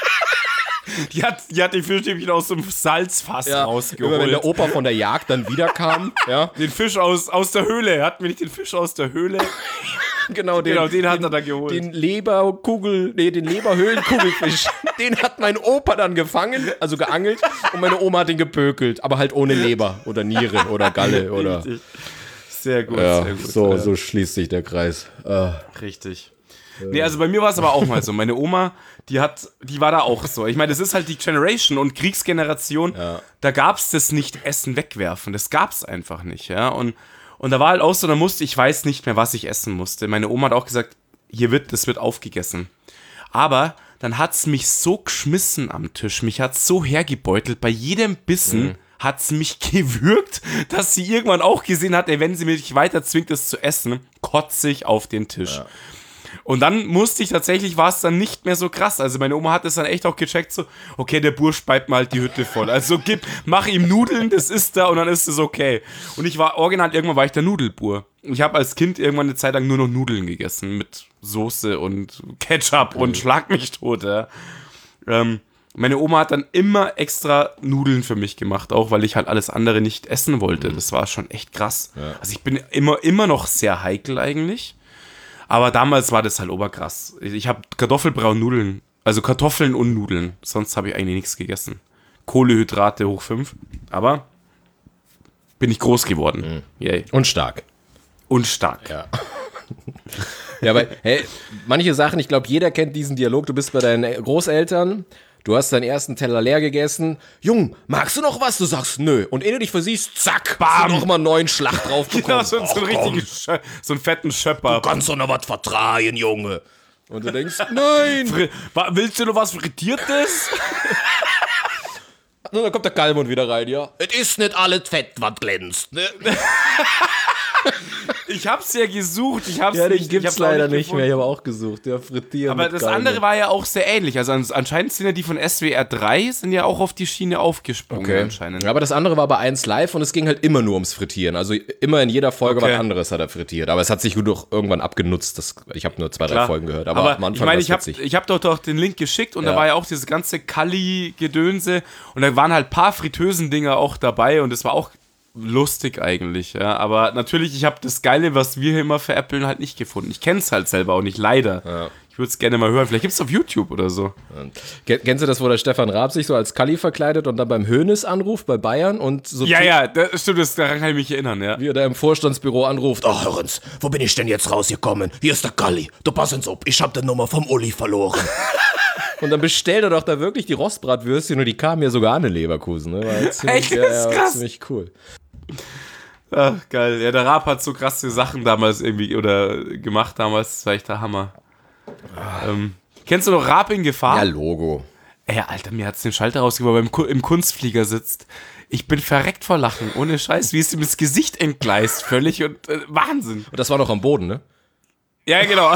Die hat, die hat die Fischstäbchen aus dem Salzfass ja, rausgeholt. immer wenn der Opa von der Jagd dann wiederkam, ja, Den Fisch aus, aus der Höhle. Hatten wir nicht den Fisch aus der Höhle? genau, den, Genau, den hat den, er da geholt. Den Leberkugel, nee, den Leberhöhlenkugelfisch, den hat mein Opa dann gefangen, also geangelt, und meine Oma hat den gepökelt, aber halt ohne Leber oder Niere oder Galle oder... Richtig. Sehr gut, Ja, sehr gut. so, ja. so schließt sich der Kreis. Äh. Richtig. Nee, also bei mir war es aber auch mal so. Meine Oma, die hat, die war da auch so. Ich meine, das ist halt die Generation und Kriegsgeneration. Ja. Da gab's das nicht Essen wegwerfen. Das gab's einfach nicht, ja. Und, und da war halt auch so, da musste, ich weiß nicht mehr, was ich essen musste. Meine Oma hat auch gesagt, hier wird, das wird aufgegessen. Aber dann hat's mich so geschmissen am Tisch, mich hat's so hergebeutelt, bei jedem Bissen mhm. hat's mich gewürgt, dass sie irgendwann auch gesehen hat, ey, wenn sie mich weiter zwingt, es zu essen, kotze ich auf den Tisch. Ja. Und dann musste ich tatsächlich, war es dann nicht mehr so krass. Also meine Oma hat es dann echt auch gecheckt, so, okay, der Bursch bleibt mal halt die Hütte voll. Also gib, mach ihm Nudeln, das ist da und dann ist es okay. Und ich war original, irgendwann war ich der Nudelbur. Ich habe als Kind irgendwann eine Zeit lang nur noch Nudeln gegessen mit Soße und Ketchup und Schlag mich tot, ja. Ähm, meine Oma hat dann immer extra Nudeln für mich gemacht, auch weil ich halt alles andere nicht essen wollte. Das war schon echt krass. Ja. Also ich bin immer, immer noch sehr heikel eigentlich. Aber damals war das halt oberkrass. Ich habe Kartoffelbraun Nudeln, also Kartoffeln und Nudeln. Sonst habe ich eigentlich nichts gegessen. Kohlehydrate hoch fünf. Aber bin ich groß geworden. Mhm. Yay. Und stark. Und stark. Ja. Ja, weil, hey, manche Sachen, ich glaube, jeder kennt diesen Dialog. Du bist bei deinen Großeltern, du hast deinen ersten Teller leer gegessen. Jung, magst du noch was? Du sagst nö. Und ehe du dich versiehst, zack, bam, noch mal einen neuen Schlag drauf bekommen. Genau, so, so, ein Schö- so einen fetten Schöpper. Du kannst doch noch was vertragen, Junge. Und du denkst, nein. Fri- Willst du noch was Frittiertes? Und dann kommt der Kalmund wieder rein, ja. Es ist nicht alles Fett, was glänzt, ne? Ich hab's ja gesucht, ich hab's Ja, den nicht, gibt's ich hab's leider nicht, nicht mehr. Ich habe auch gesucht, ja, frittieren. Aber das andere war ja auch sehr ähnlich. Also anscheinend sind ja die von S W R drei sind ja auch auf die Schiene aufgesprungen okay. anscheinend. Ja, aber das andere war bei eins Live und es ging halt immer nur ums Frittieren. Also immer in jeder Folge Okay. was anderes hat er frittiert. Aber es hat sich gut auch irgendwann abgenutzt. Das, ich habe nur zwei, drei Klar. Folgen gehört. Aber, Aber am Anfang ich meine, ich war's habe witzig. ich hab doch, doch den Link geschickt und Ja. da war ja auch dieses ganze Kalli-Gedönse und da waren halt ein paar Fritösen-Dinger auch dabei und es war auch lustig eigentlich, ja. Aber natürlich, ich habe das Geile, was wir hier immer veräppeln, halt nicht gefunden. Ich kenne es halt selber auch nicht, leider. Ja. Ich würde es gerne mal hören. Vielleicht gibt es auf YouTube oder so. Kennst du das, wo der Stefan Raab sich so als Kalli verkleidet und dann beim Hoeneß anruft bei Bayern und so. Ja, ja, das stimmt, das, daran kann ich mich erinnern, ja. Wie er da im Vorstandsbüro anruft. Ach, Hörens, wo bin ich denn jetzt rausgekommen? Hier ist der Kalli. Du passen auf, ich hab die Nummer vom Uli verloren. Und dann bestellt er doch da wirklich die Rostbratwürstchen und die kamen ja sogar an in Leverkusen. Ne? War ziemlich, Echt? Das ist ja, krass. Ziemlich cool. Ach, geil. Ja, der Raab hat so krasse Sachen damals irgendwie oder gemacht damals. Das war echt der Hammer. Ähm, kennst du noch Raab in Gefahr? Ja, Logo. Ey, Alter, mir hat's den Schalter rausgegeben, weil er im, Ku- im Kunstflieger sitzt. Ich bin verreckt vor Lachen, ohne Scheiß, wie es ihm das Gesicht entgleist, völlig und äh, Wahnsinn. Und das war noch am Boden, ne? Ja, genau.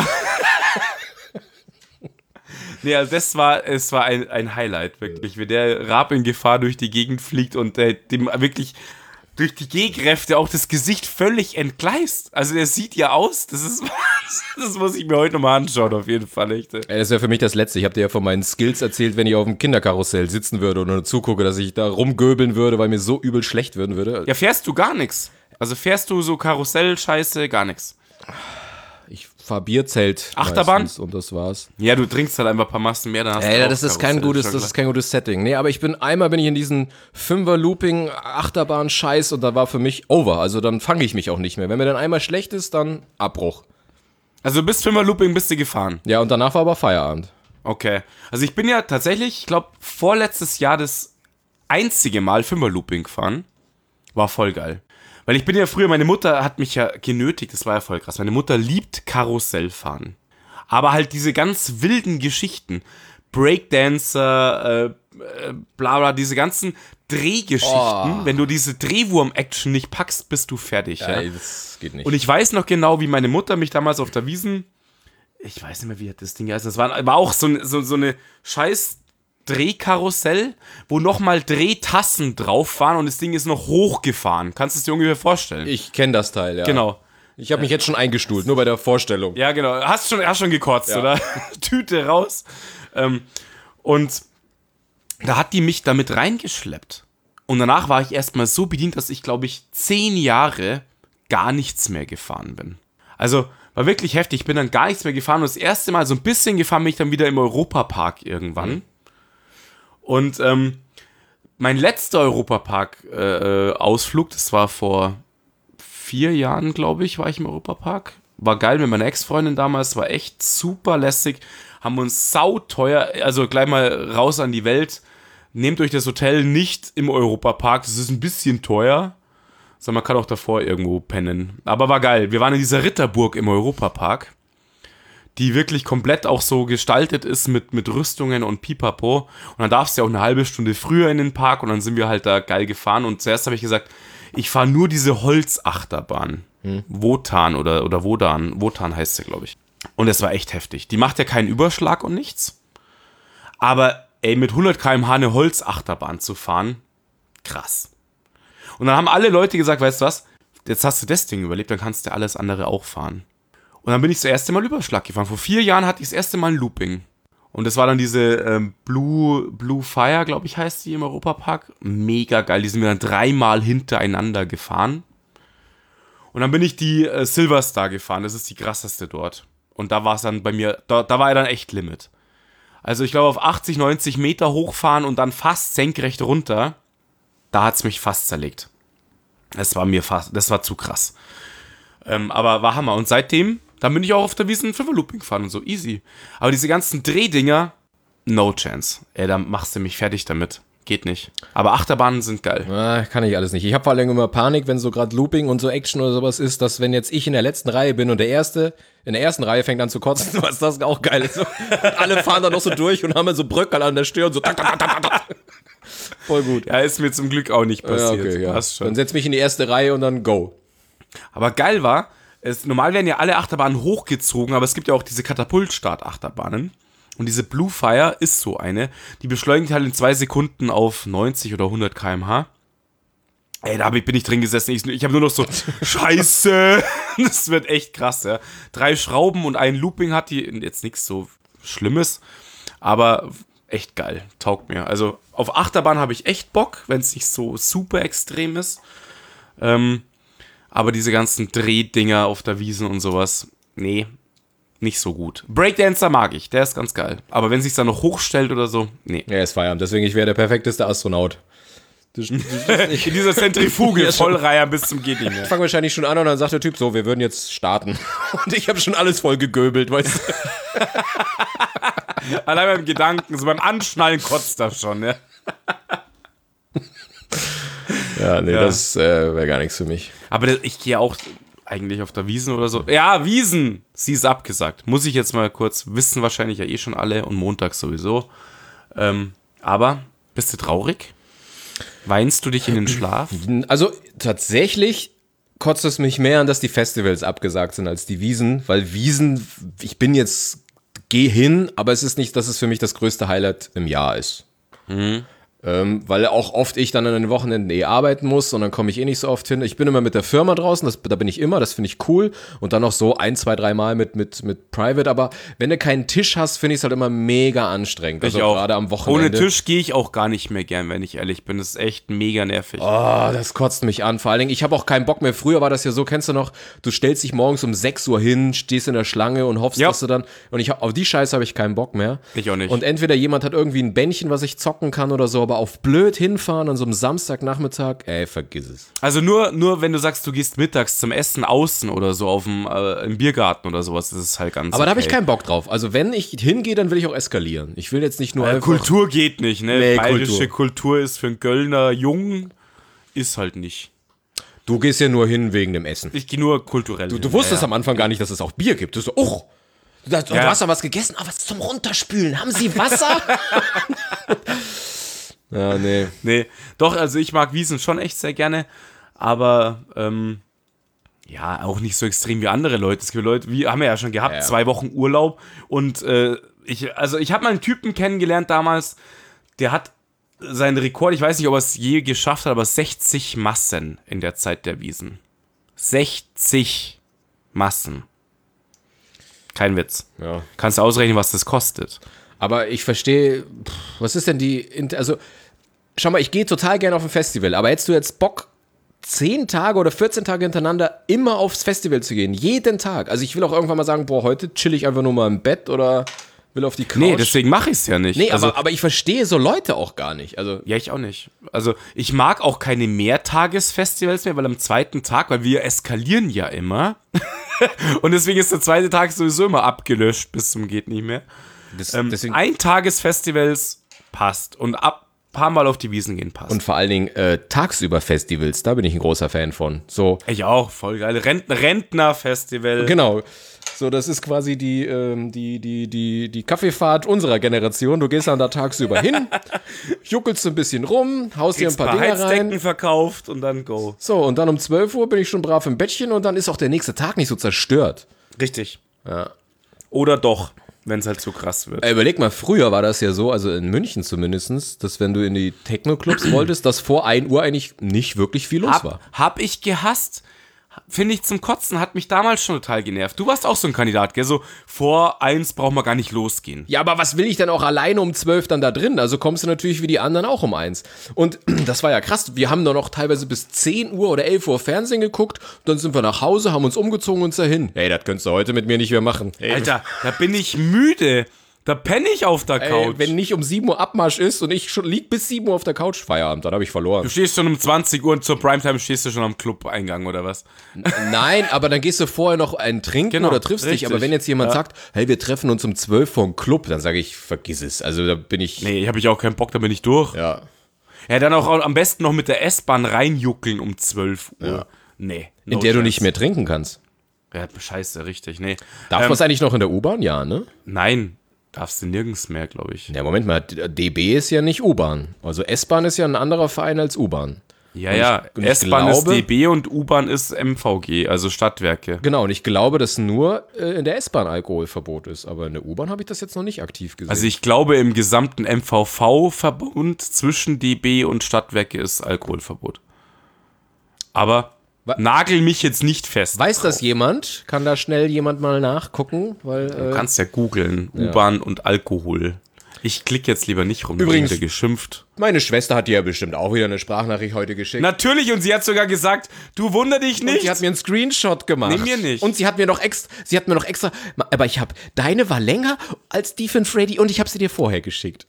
Nee, also das war, es war ein, ein Highlight, wirklich, wie der Raab in Gefahr durch die Gegend fliegt und äh, dem wirklich durch die Gehkräfte auch das Gesicht völlig entgleist. Also der sieht ja aus, das ist, das muss ich mir heute nochmal anschauen, auf jeden Fall, echt. Ey, das wäre für mich das Letzte. Ich habe dir ja von meinen Skills erzählt, wenn ich auf dem Kinderkarussell sitzen würde und nur zugucke, dass ich da rumgöbeln würde, weil mir so übel schlecht werden würde. Ja, fährst du gar nichts? Also fährst du so Karussell-Scheiße, gar nichts? Ich fahr Bierzelt Achterbahn? meistens und das war's. Ja, du trinkst halt einfach ein paar Massen mehr, dann hast Ey, du auch das ist kein Karussell, gutes, schon das klar. ist kein gutes Setting. Nee, aber ich bin einmal bin ich in diesen Fünfer-Looping Achterbahn-Scheiß und da war für mich over. Also dann fange ich mich auch nicht mehr. Wenn mir dann einmal schlecht ist, dann Abbruch. Also du bist fünfer Looping, bist du gefahren? Ja, und danach war aber Feierabend. Okay. Also ich bin ja tatsächlich, ich glaube, vorletztes Jahr das einzige Mal fünfer Looping gefahren. War voll geil. Weil ich bin ja früher, meine Mutter hat mich ja genötigt, das war ja voll krass. Meine Mutter liebt Karussellfahren. Aber halt diese ganz wilden Geschichten. Breakdancer, äh, äh, bla bla, diese ganzen Drehgeschichten. Oh. Wenn du diese Drehwurm-Action nicht packst, bist du fertig. Ja, Ey, das geht nicht. Und ich weiß noch genau, wie meine Mutter mich damals auf der Wiesn, ich weiß nicht mehr, wie das Ding heißt, das war, war auch so, so, so eine scheiß Drehkarussell, wo nochmal Drehtassen drauf waren und das Ding ist noch hochgefahren. Kannst du es dir ungefähr vorstellen? Ich kenne das Teil, ja. Genau. Ich habe mich jetzt schon eingestuhlt, nur bei der Vorstellung. Ja, genau. Hast schon, hast schon gekotzt, Ja. oder? Tüte raus. Ähm, und da hat die mich damit reingeschleppt. Und danach war ich erstmal so bedient, dass ich, glaube ich, zehn Jahre gar nichts mehr gefahren bin. Also, war wirklich heftig. Ich bin dann gar nichts mehr gefahren und das erste Mal so ein bisschen gefahren bin ich dann wieder im Europapark irgendwann. Mhm. Und ähm, mein letzter Europapark-Ausflug, das war vor vier Jahren, glaube ich, war ich im Europapark. War geil mit meiner Ex-Freundin damals, war echt super lässig. Haben uns sauteuer, also gleich mal raus an die Welt. Nehmt euch das Hotel nicht im Europapark, das ist ein bisschen teuer. Also man kann auch davor irgendwo pennen. Aber war geil. Wir waren in dieser Ritterburg im Europapark, die wirklich komplett auch so gestaltet ist mit, mit Rüstungen und Pipapo. Und dann darfst du ja auch eine halbe Stunde früher in den Park und dann sind wir halt da geil gefahren. Und zuerst habe ich gesagt, ich fahre nur diese Holzachterbahn. Hm. Wotan oder, oder Wodan. Wotan heißt sie, glaube ich. Und es war echt heftig. Die macht ja keinen Überschlag und nichts. Aber ey, mit hundert Kilometer pro Stunde eine Holzachterbahn zu fahren, krass. Und dann haben alle Leute gesagt, weißt du was, jetzt hast du das Ding überlebt, dann kannst du alles andere auch fahren. Und dann bin ich das erste Mal Überschlag gefahren. Vor vier Jahren hatte ich das erste Mal ein Looping. Und das war dann diese ähm, Blue, Blue Fire, glaube ich, heißt die im Europapark. Mega geil. Die sind wir dann dreimal hintereinander gefahren. Und dann bin ich die äh, Silver Star gefahren. Das ist die krasseste dort. Und da war es dann bei mir, da, da war er dann echt Limit. Also ich glaube auf achtzig, neunzig Meter hochfahren und dann fast senkrecht runter. Da hat es mich fast zerlegt. Das war mir fast, das war zu krass. Ähm, aber war Hammer. Und seitdem, dann bin ich auch auf der Wiesn fünfer Looping gefahren und so, easy. Aber diese ganzen Drehdinger, no chance. Ey, da machst du mich fertig damit. Geht nicht. Aber Achterbahnen sind geil. Ah, kann ich alles nicht. Ich habe vor allem immer Panik, wenn so gerade Looping und so Action oder sowas ist, dass wenn jetzt ich in der letzten Reihe bin und der Erste in der ersten Reihe fängt an zu kotzen, was das auch geil ist. Und alle fahren dann noch so durch und haben dann so Bröckel an der Stirn, so tak, tak, tak, tak, tak. Voll gut. Ja, ist mir zum Glück auch nicht Ja, passiert. okay, ja. Passt schon. Dann setz mich in die erste Reihe und dann go. Aber geil war, es, normal werden ja alle Achterbahnen hochgezogen, aber es gibt ja auch diese Katapultstart-Achterbahnen. Und diese Blue Fire ist so eine, die beschleunigt halt in zwei Sekunden auf neunzig oder hundert Kilometer pro Stunde. Ey, da bin ich drin gesessen. Ich, ich habe nur noch so, Scheiße. Das wird echt krass, ja. Drei Schrauben und ein Looping hat die, jetzt nichts so Schlimmes, aber echt geil. Taugt mir. Also auf Achterbahn habe ich echt Bock, wenn es nicht so super extrem ist. Ähm, aber diese ganzen Drehdinger auf der Wiesn und sowas, nee. nicht so gut. Breakdancer mag ich, der ist ganz geil. Aber wenn sich's dann noch hochstellt oder so, nee. Ja, ist Feierabend, deswegen ich wäre der perfekteste Astronaut. Du, du, du, ich, In dieser Zentrifuge, Vollreiher bis zum geht nicht mehr. Ich fange wahrscheinlich schon an und dann sagt der Typ so, wir würden jetzt starten. Und ich habe schon alles voll gegöbelt, weißt du. Allein beim Gedanken, so beim Anschnallen kotzt das schon, ja. Ja, nee, Ja. das äh, wäre gar nichts für mich. Aber das, ich gehe auch eigentlich auf der Wiesn oder so. Ja, Wiesn, sie ist abgesagt. Muss ich jetzt mal kurz wissen, wahrscheinlich ja eh schon alle und Montag sowieso. Ähm, aber, bist du traurig? Weinst du dich in den Schlaf? Also tatsächlich kotzt es mich mehr an, dass die Festivals abgesagt sind als die Wiesn, weil Wiesn, ich bin jetzt, geh hin, aber es ist nicht, dass es für mich das größte Highlight im Jahr ist. Mhm. Ähm, weil auch oft ich dann an den Wochenenden eh arbeiten muss und dann komme ich eh nicht so oft hin. Ich bin immer mit der Firma draußen, das, da bin ich immer, das finde ich cool. Und dann noch so ein, zwei, drei Mal mit, mit, mit Private. Aber wenn du keinen Tisch hast, finde ich es halt immer mega anstrengend. Also ich auch. Gerade am Wochenende. Ohne Tisch gehe ich auch gar nicht mehr gern, wenn ich ehrlich bin. Das ist echt mega nervig. Oh, das kotzt mich an. Vor allen Dingen, ich habe auch keinen Bock mehr. Früher war das ja so, kennst du noch, du stellst dich morgens um sechs Uhr hin, stehst in der Schlange und hoffst, Ja. dass du dann, und ich hab, auf die Scheiße habe ich keinen Bock mehr. Ich auch nicht. Und entweder jemand hat irgendwie ein Bändchen, was ich zocken kann oder so, aber auf blöd hinfahren an so einem Samstagnachmittag, ey, vergiss es. Also nur, nur wenn du sagst, du gehst mittags zum Essen außen oder so auf dem, äh, im Biergarten oder sowas, das ist halt ganz Aber da habe ich okay. keinen Bock drauf. Also wenn ich hingehe, dann will ich auch eskalieren. Ich will jetzt nicht nur Äh, einfach... Kultur geht nicht, ne? Nee, Bayerische Kultur. Kultur ist für einen Kölner Jungen, ist halt nicht. Du gehst ja nur hin wegen dem Essen. Ich gehe nur kulturell. Du, du wusstest am Anfang gar nicht, dass es auch Bier gibt. Du so, oh, du, hast- du Ja. hast doch was gegessen, aber was zum Runterspülen. Haben Sie Wasser? Ja, nee. Nee, doch, also ich mag Wiesn schon echt sehr gerne, aber ähm, ja, auch nicht so extrem wie andere Leute. Es gibt Leute, wie haben wir ja schon gehabt, Ja. zwei Wochen Urlaub und äh, ich, also ich habe mal einen Typen kennengelernt damals, der hat seinen Rekord, ich weiß nicht, ob er es je geschafft hat, aber sechzig Massen in der Zeit der Wiesn. sechzig Massen. Kein Witz. Ja. Kannst du ausrechnen, was das kostet. Aber ich verstehe, pff, was ist denn die, Int- also, schau mal, ich gehe total gerne auf ein Festival, aber hättest du jetzt Bock, zehn Tage oder vierzehn Tage hintereinander immer aufs Festival zu gehen, jeden Tag. Also ich will auch irgendwann mal sagen, boah, heute chill ich einfach nur mal im Bett oder will auf die Couch. Nee, deswegen mache ich es ja nicht. Nee, also, aber, aber ich verstehe so Leute auch gar nicht. Also, ja, ich auch nicht. Also ich mag auch keine Mehrtagesfestivals mehr, weil am zweiten Tag, weil wir eskalieren ja immer. Und deswegen ist der zweite Tag sowieso immer abgelöscht bis zum geht nicht mehr. das, Ähm, deswegen, Eintagesfestivals passt und ab paar Mal auf die Wiesn gehen passt. und vor allen Dingen äh, tagsüber Festivals, da bin ich ein großer Fan von. So, ich auch, voll geil. Rent Rentnerfestival. genau. So, das ist quasi die, ähm, die, die, die, die Kaffeefahrt unserer Generation. Du gehst dann da tagsüber hin, juckelst ein bisschen rum, haust dir ein Kriegst paar paar Dinger Heizdecken rein. verkauft und dann go. So, und dann um zwölf Uhr bin ich schon brav im Bettchen und dann ist auch der nächste Tag nicht so zerstört. Richtig. Ja. Oder doch, wenn es halt zu krass wird. Äh, Überleg mal, früher war das ja so, also in München zumindest, dass wenn du in die Techno-Clubs wolltest, dass vor ein Uhr eigentlich nicht wirklich viel los Hab, war. hab ich gehasst. Finde ich zum Kotzen, hat mich damals schon total genervt. Du warst auch so ein Kandidat, gell? So, vor eins braucht man gar nicht losgehen. Ja, aber was will ich denn auch alleine um zwölf dann da drin? Also kommst du natürlich wie die anderen auch um eins. Und das war ja krass. Wir haben dann noch teilweise bis zehn Uhr oder elf Uhr Fernsehen geguckt. Dann sind wir nach Hause, haben uns umgezogen und sind dahin. Hey, das könntest du heute mit mir nicht mehr machen. Hey, Alter, da bin ich müde. Da penne ich auf der Couch. ey, wenn nicht um sieben Uhr Abmarsch ist und ich schon lieg bis sieben Uhr auf der Couch, Feierabend, dann habe ich verloren. du stehst schon um zwanzig Uhr und zur Primetime stehst du schon am Club-Eingang oder was? Nein, aber dann gehst du vorher noch einen trinken Genau, oder triffst dich. richtig. Aber wenn jetzt jemand Ja. sagt, hey, wir treffen uns um zwölf vor dem Club, dann sage ich, vergiss es. Also da bin ich, Nee, hab ich auch keinen Bock, da bin ich durch. ja. Ja, dann auch am besten noch mit der S-Bahn reinjuckeln um zwölf Uhr. Ja. Nee. In no der du chance. nicht mehr trinken kannst. Ja, scheiße, richtig, nee. Darf Ähm, man es eigentlich noch in der U-Bahn? Ja, ne? Nein, darfst du nirgends mehr, glaube ich. Ja, Moment mal, D B ist ja nicht U-Bahn. Also S-Bahn ist ja ein anderer Verein als U-Bahn. Ja, Und ja, ich- und ich S-Bahn ist glaube- D B und U-Bahn ist M V G, also Stadtwerke. Genau, und ich glaube, dass nur äh, in der S-Bahn Alkoholverbot ist. Aber in der U-Bahn habe ich das jetzt noch nicht aktiv gesehen. Also ich glaube, im gesamten M V V-Verbund zwischen D B und Stadtwerke ist Alkoholverbot. Aber Wa- nagel mich jetzt nicht fest. Weiß das jemand? Kann da schnell jemand mal nachgucken? Weil, Du äh, kannst ja googeln, U-Bahn und Alkohol. Ich klicke jetzt lieber nicht rum, Übrigens- wieder geschimpft. Meine Schwester hat dir ja bestimmt auch wieder eine Sprachnachricht heute geschickt. Natürlich, und sie hat sogar gesagt, du wunder dich Und nicht. sie hat mir einen Screenshot gemacht. Nee, mir nicht. Und sie hat mir noch extra, sie hat mir noch extra, aber ich habe, deine war länger als die von Freddy und ich habe sie dir vorher geschickt.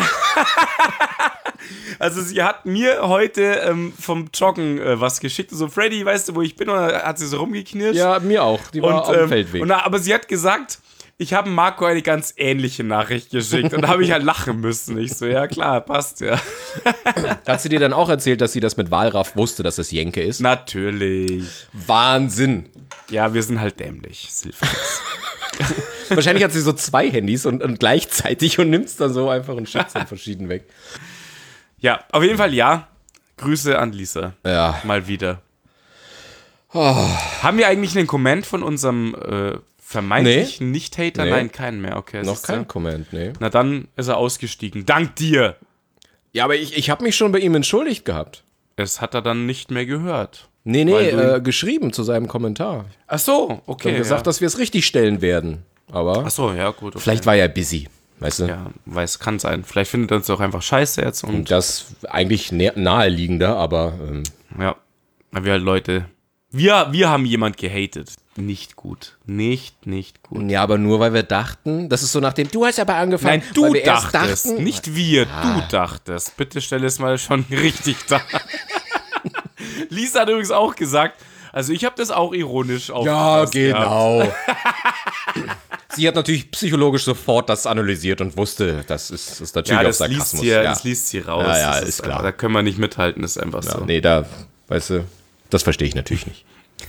Also sie hat mir heute ähm, vom Joggen äh, was geschickt. So, Freddy, weißt du, wo ich bin? Und dann hat sie so rumgeknirscht. Ja, mir auch. Die war und, am ähm, Feldweg. Und, da- aber sie hat gesagt, ich habe Marco eine ganz ähnliche Nachricht geschickt. Und da habe ich halt lachen müssen. Ich so, ja klar, passt ja. Hat sie dir dann auch erzählt, dass sie das mit Walraff wusste, dass es Jenke ist? Natürlich. Wahnsinn. Ja, wir sind halt dämlich. Es hilft nichts. Wahrscheinlich hat sie so zwei Handys und, und gleichzeitig und nimmt es dann so einfach und schickt es dann verschieden weg. Ja, auf jeden Fall ja. Grüße an Lisa. Ja. Mal wieder. Haben wir eigentlich einen Comment von unserem äh, vermeintlichen Nicht-Hater? Nee. Nein, keinen mehr. Okay, Noch siehste. kein Comment, nee. Na dann ist er ausgestiegen. Dank dir. Ja, aber ich, ich habe mich schon bei ihm entschuldigt gehabt. Es hat er dann nicht mehr gehört. Nee, nee, Weil du- äh, geschrieben zu seinem Kommentar. Ach so, Ich okay. habe gesagt, ja. dass wir es richtig stellen werden. Aber Ach so, ja, gut. Okay. vielleicht war er busy, weißt du? Ja, weiß, kann sein. Vielleicht findet er uns auch einfach scheiße jetzt und Das eigentlich nä- naheliegender, aber ähm, ja, weil wir halt Leute. Wir, wir haben jemand gehatet. Nicht gut. Nicht, nicht gut. ja, aber nur weil wir dachten, das ist so nach dem, du hast aber angefangen, Nein, du weil wir erst dachtest, dachten, nicht wir, du dachtest. Bitte stell es mal schon richtig dar. Lisa hat übrigens auch gesagt, also ich habe das auch ironisch Ja, aufgefasst gehabt. genau. Sie hat natürlich psychologisch sofort das analysiert und wusste, das ist, das ist natürlich Ja, auch das liest, Sarkasmus. sie, ja. das liest sie raus. Ja, ja, Das ist klar. Einfach, da können wir nicht mithalten, das ist einfach Ja, so. nee, da, weißt du, das verstehe ich natürlich nicht.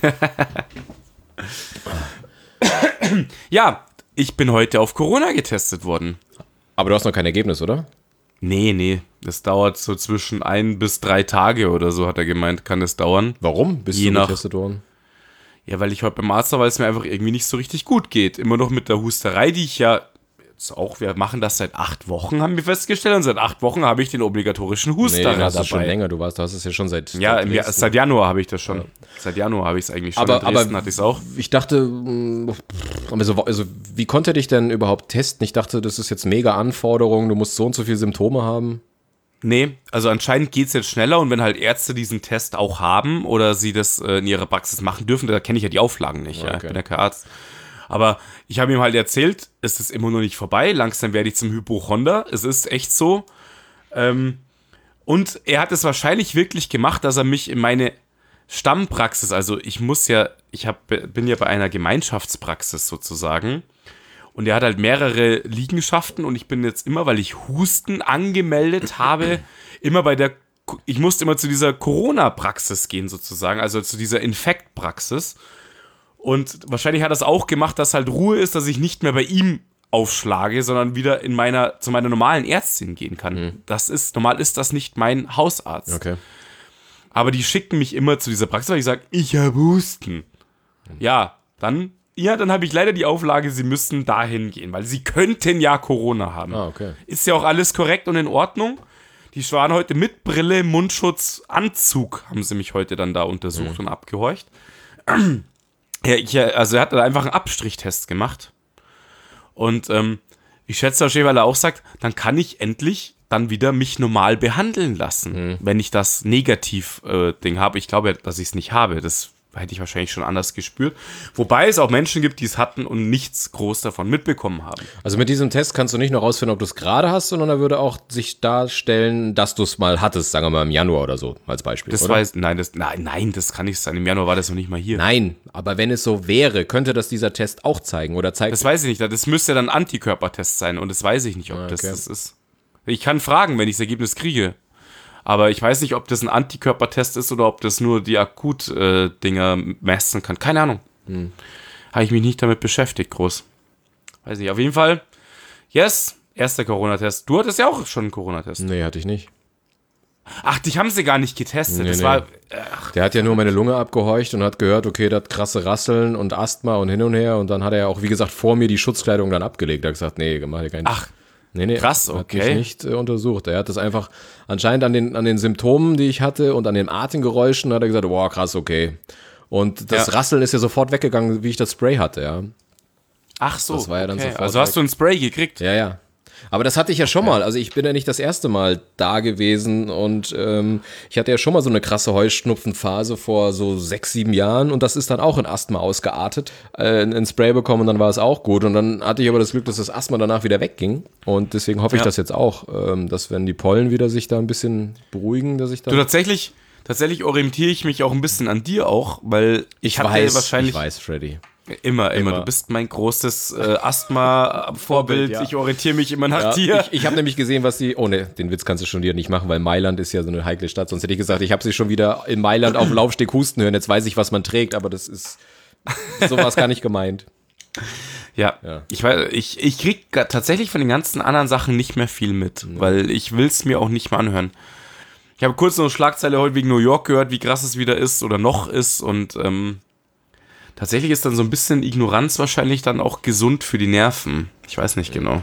Ja, ich bin heute auf Corona getestet worden. Aber du hast noch kein Ergebnis, oder? Nee, nee, das dauert so zwischen ein bis drei Tage oder so, hat er gemeint, kann es dauern. Warum bist Je du nach- getestet worden? Ja, weil ich heute beim Arzt war, weil es mir einfach irgendwie nicht so richtig gut geht. Immer noch mit der Husterei, die ich ja jetzt auch, wir machen das seit acht Wochen, haben wir festgestellt. Und seit acht Wochen habe ich den obligatorischen Nee, Huster den hast du dabei. schon länger, du warst, du hast es ja schon seit Ja, seit im Jahr, Dresden. seit Januar habe ich das schon. Seit Januar habe ich es eigentlich schon. Aber, In Dresden aber hatte ich es auch. ich dachte, mh, also, also wie konnte er dich denn überhaupt testen? Ich dachte, das ist jetzt mega Anforderung, du musst so und so viele Symptome haben. Nee, also anscheinend geht es jetzt schneller und wenn halt Ärzte diesen Test auch haben oder sie das äh, in ihrer Praxis machen dürfen, da kenne ich ja die Auflagen nicht. Ja. Ich Okay. bin ja kein Arzt. Aber ich habe ihm halt erzählt, es ist immer noch nicht vorbei, langsam werde ich zum Hypochonder. Es ist echt so. Ähm, und er hat es wahrscheinlich wirklich gemacht, dass er mich in meine Stammpraxis, also ich muss ja, ich hab, bin ja bei einer Gemeinschaftspraxis sozusagen. Und er hat halt mehrere Liegenschaften und ich bin jetzt immer, weil ich Husten angemeldet habe, immer bei der, ich musste immer zu dieser Corona-Praxis gehen sozusagen, also zu dieser Infektpraxis. Und wahrscheinlich hat er es auch gemacht, dass halt Ruhe ist, dass ich nicht mehr bei ihm aufschlage, sondern wieder in meiner, zu meiner normalen Ärztin gehen kann. Mhm. Das ist, normal ist das nicht mein Hausarzt. Okay. Aber die schicken mich immer zu dieser Praxis, weil ich sage, ich habe Husten. Ja, dann, ja, dann habe ich leider die Auflage, sie müssen dahin gehen, weil sie könnten ja Corona haben. Ah, okay. Ist ja auch alles korrekt und in Ordnung. Die waren heute mit Brille, Mundschutz, Anzug, haben sie mich heute dann da untersucht und abgehorcht. Ja, ich, also er hat da einfach einen Abstrichtest gemacht. Und ähm, ich schätze wahrscheinlich, weil er auch sagt, dann kann ich endlich dann wieder mich normal behandeln lassen, wenn ich das Negativ-Ding habe. Ich glaube, dass ich es nicht habe. Das hätte ich wahrscheinlich schon anders gespürt. Wobei es auch Menschen gibt, die es hatten und nichts groß davon mitbekommen haben. Also mit diesem Test kannst du nicht nur rausfinden, ob du es gerade hast, sondern er würde auch sich darstellen, dass du es mal hattest, sagen wir mal im Januar oder so, als Beispiel, Das oder? weiß, nein, das, nein, nein, das kann nicht sein. Im Januar war das noch nicht mal hier. Nein, aber wenn es so wäre, könnte das dieser Test auch zeigen oder zeigt. Das weiß ich nicht. Das müsste dann ein Antikörpertest sein und das weiß ich nicht, ob Ah, das okay. das ist. Ich kann fragen, wenn ich das Ergebnis kriege. Aber ich weiß nicht, ob das ein Antikörpertest ist oder ob das nur die Akut-Dinger messen kann. Keine Ahnung. Hm. Habe ich mich nicht damit beschäftigt, groß. Weiß nicht. Auf jeden Fall, yes, erster Corona-Test. Du hattest ja auch schon einen Corona-Test. Nee, hatte ich nicht. Ach, dich haben sie gar nicht getestet. Nee, das nee. war. Der hat ja nur meine Lunge abgehorcht und hat gehört, okay, das krasse Rasseln und Asthma und hin und her. Und dann hat er ja auch, wie gesagt, vor mir die Schutzkleidung dann abgelegt. Er hat gesagt, nee, mach dir keinen. Ach, nee, nee, krass, Hat okay. mich nicht äh, untersucht. Er hat das einfach anscheinend an den, an den Symptomen, die ich hatte und an den Atemgeräuschen, hat er gesagt, boah, krass, okay. Und das Ja. Rasseln ist ja sofort weggegangen, wie ich das Spray hatte, ja. ach so. Das war ja dann okay. sofort Also hast weg. du ein Spray gekriegt? Ja, ja. Aber das hatte ich ja schon mal. Also ich bin ja nicht das erste Mal da gewesen und ähm, ich hatte ja schon mal so eine krasse Heuschnupfenphase vor so sechs, sieben Jahren und das ist dann auch in Asthma ausgeartet. Äh, ein Spray bekommen und dann war es auch gut. Und dann hatte ich aber das Glück, dass das Asthma danach wieder wegging. Und deswegen hoffe ich Ja. das jetzt auch, ähm, dass wenn die Pollen wieder sich da ein bisschen beruhigen, dass ich Du, dann... tatsächlich, tatsächlich orientiere ich mich auch ein bisschen an dir auch, weil ich, Ich hatte weiß, wahrscheinlich... ich weiß, Freddy. Immer, immer, Immer. Du bist mein großes äh, Asthma-Vorbild. ja. Ich orientiere mich immer nach Ja, dir. ich ich habe nämlich gesehen, was die. Oh ne, den Witz kannst du schon wieder nicht machen, weil Mailand ist ja so eine heikle Stadt. Sonst hätte ich gesagt, ich habe sie schon wieder in Mailand auf dem Laufsteg husten hören. Jetzt weiß ich, was man trägt, aber das ist. So war es gar nicht gemeint. Ja, Ja. ich weiß, ich, ich krieg ga- tatsächlich von den ganzen anderen Sachen nicht mehr viel mit, weil ich will es mir auch nicht mehr anhören. Ich habe kurz noch eine Schlagzeile heute wegen New York gehört, wie krass es wieder ist oder noch ist und ähm, tatsächlich ist dann so ein bisschen Ignoranz wahrscheinlich dann auch gesund für die Nerven. Ich weiß nicht genau.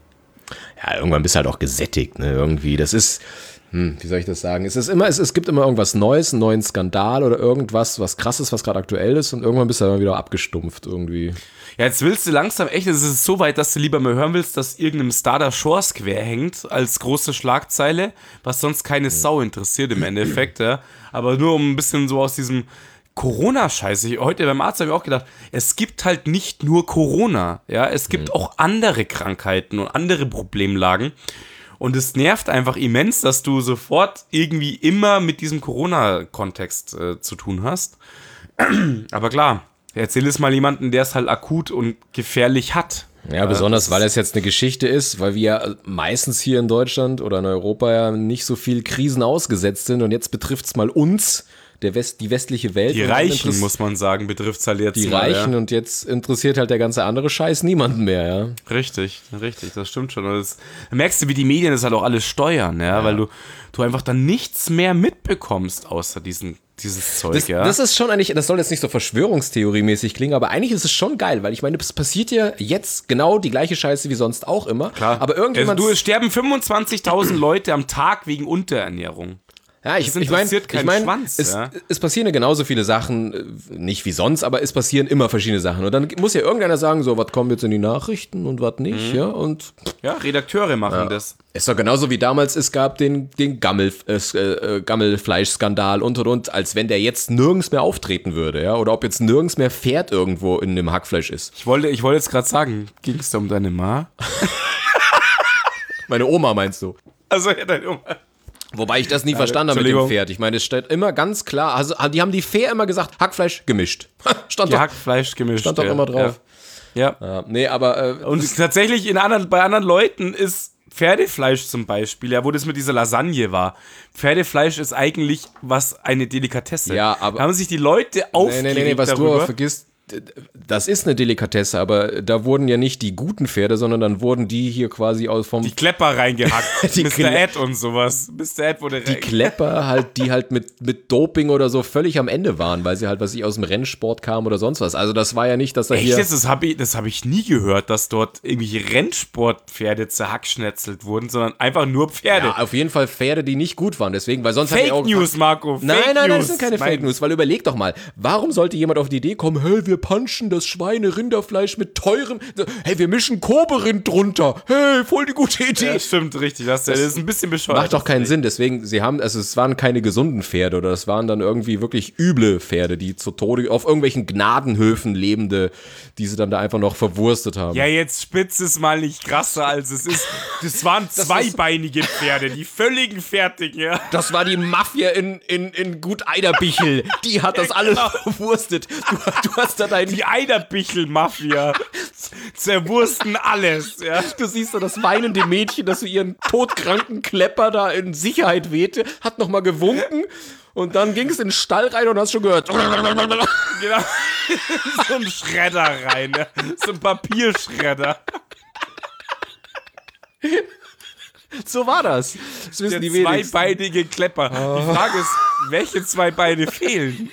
Ja, irgendwann bist du halt auch gesättigt, ne? Irgendwie. Das ist. Hm, wie soll ich das sagen? Es ist immer, es, es gibt immer irgendwas Neues, einen neuen Skandal oder irgendwas, was krass ist, was gerade aktuell ist und irgendwann bist du dann wieder abgestumpft irgendwie. Ja, jetzt willst du langsam echt, es ist so weit, dass du lieber mal hören willst, dass irgendeinem Star der Shores quer hängt als große Schlagzeile, was sonst keine Sau interessiert im Endeffekt, ja. Aber nur um ein bisschen so aus diesem Corona-Scheiße. Ich- Heute beim Arzt habe ich auch gedacht, es gibt halt nicht nur Corona, ja. Es gibt auch andere Krankheiten und andere Problemlagen. Und es nervt einfach immens, dass du sofort irgendwie immer mit diesem Corona-Kontext äh, zu tun hast. Aber klar, erzähl es mal jemanden, der es halt akut und gefährlich hat. Ja, besonders, weil es jetzt eine Geschichte ist, weil wir meistens hier in Deutschland oder in Europa ja nicht so viel Krisen ausgesetzt sind und jetzt betrifft es mal uns, der West, die westliche Welt. Die und dann Reichen, interess- muss man sagen, betrifft es halt jetzt Die mal, Reichen ja. und jetzt interessiert halt der ganze andere Scheiß niemanden mehr, ja. Richtig, richtig, das stimmt schon. Und das, da merkst du, wie die Medien das halt auch alles steuern, ja, weil du, du einfach dann nichts mehr mitbekommst, außer diesen, dieses Zeug, Das, ja. das ist schon eigentlich, das soll jetzt nicht so Verschwörungstheorie-mäßig klingen, aber eigentlich ist es schon geil, weil ich meine, es passiert ja jetzt genau die gleiche Scheiße wie sonst auch immer. Klar. Aber irgendjemand. Also, du, es sterben fünfundzwanzigtausend Leute am Tag wegen Unterernährung. Ja, ich, Das ich meine, interessiert ich keinen mein, Schwanz, es, ja. es passieren ja genauso viele Sachen, äh, nicht wie sonst, aber es passieren immer verschiedene Sachen. Und dann muss ja irgendeiner sagen, so, was kommt jetzt in die Nachrichten und was nicht, Mhm. ja, und Ja, Redakteure machen das. ist doch genauso wie damals, es gab den, den Gammel, äh, äh, Gammelfleischskandal und und und, als wenn der jetzt nirgends mehr auftreten würde, ja, oder ob jetzt nirgends mehr Pferd irgendwo in dem Hackfleisch ist. Ich wollte, ich wollte jetzt gerade sagen, ging es da um deine Ma? Meine Oma meinst du? Also, ja, deine Oma. Wobei ich das nie verstanden habe mit dem Entschuldigung. Pferd. Ich meine, es steht immer ganz klar, also die haben die Fair immer gesagt, Hackfleisch gemischt. Stand Die doch, Hackfleisch gemischt. stand doch ja. immer drauf. Ja. ja. Ja, nee, aber äh, Und tatsächlich in anderen, bei anderen Leuten ist Pferdefleisch zum Beispiel, ja, wo das mit dieser Lasagne war. Pferdefleisch ist eigentlich was eine Delikatesse. Ja, aber- Da haben sich die Leute nee, aufgeregt nee, nee, nee, was du darüber. aber vergisst, das ist eine Delikatesse, aber da wurden ja nicht die guten Pferde, sondern dann wurden die hier quasi aus vom Die Klepper reingehackt. Die Mister Kle- Ed und sowas. Mister Ed wurde die Klepper halt, die halt mit, mit Doping oder so völlig am Ende waren, weil sie halt, was ich aus dem Rennsport kamen oder sonst was. Also das war ja nicht, dass da Echt hier... jetzt? Das habe ich, das hab ich nie gehört, dass dort irgendwelche Rennsportpferde zerhackschnetzelt wurden, sondern einfach nur Pferde. Ja, auf jeden Fall Pferde, die nicht gut waren. Deswegen, weil sonst hat er Fake auch News, Marco. Fake Nein, nein, nein, News. das sind keine Mein- Fake News, weil überleg doch mal, warum sollte jemand auf die Idee kommen, hey, wir punchen das Schweine-Rinderfleisch mit teurem, hey, wir mischen Koberind drunter, hey, voll die gute Idee. Ja, stimmt, richtig. Das, das ist ein bisschen bescheuert. Macht doch keinen Sinn, deswegen, sie haben, also es waren keine gesunden Pferde oder es waren dann irgendwie wirklich üble Pferde, die zu Tode, auf irgendwelchen Gnadenhöfen lebende, die sie dann da einfach noch verwurstet haben. Ja, jetzt spitz es mal nicht krasser, als es ist. Das waren zweibeinige Pferde, die völligen Fertigen, ja. Das war die Mafia in, in, in Gut Eiderbichel, die hat das alles genau. verwurstet. Du, du hast da dein, Die Eiderbichel-Mafia zerwursten alles, ja. du siehst da das weinende Mädchen, das so ihren todkranken Klepper da in Sicherheit wehte, hat nochmal gewunken und dann ging es in den Stall rein und hast schon gehört. Genau. So ein Schredder rein, ja. So ein Papierschredder. So war das. Das wissen Der die wenigsten. zweibeinige Klepper. Die Frage ist, welche zwei Beine fehlen?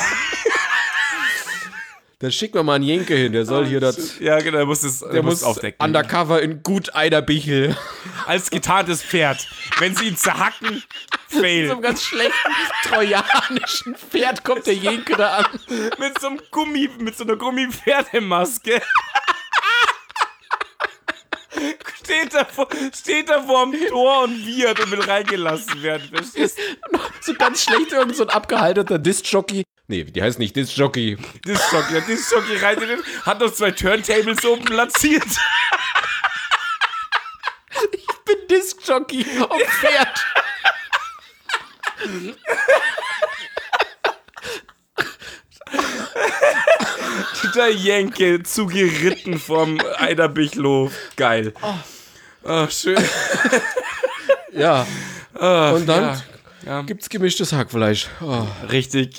Da schicken wir mal einen Jenke hin, der soll hier das. Ja, genau, der muss es Der muss aufdecken. undercover in Gut Eiderbichel. Als getarntes Pferd. Wenn sie ihn zerhacken, Mit fail. so einem ganz schlechten trojanischen Pferd kommt der Jenke da an. Mit so einem Gummi, mit so einer Gummipferdemaske. Steht da, vor, steht da vorm Tor und wiehert und will reingelassen werden. Verstehst du? So ganz schlecht, irgend so ein abgehaltener Disc-Jockey. Nee, die heißt nicht Disc-Jockey. Disc-Jockey, der Disc-Jockey rein in den, hat noch zwei Turntables oben platziert. Ich bin Disc-Jockey auf Pferd. Der Jenke zugeritten vom Eiderbichlof. Geil. Oh, oh schön. Ja. Oh, und dann ja, ja. gibt's gemischtes Hackfleisch. Oh. Richtig.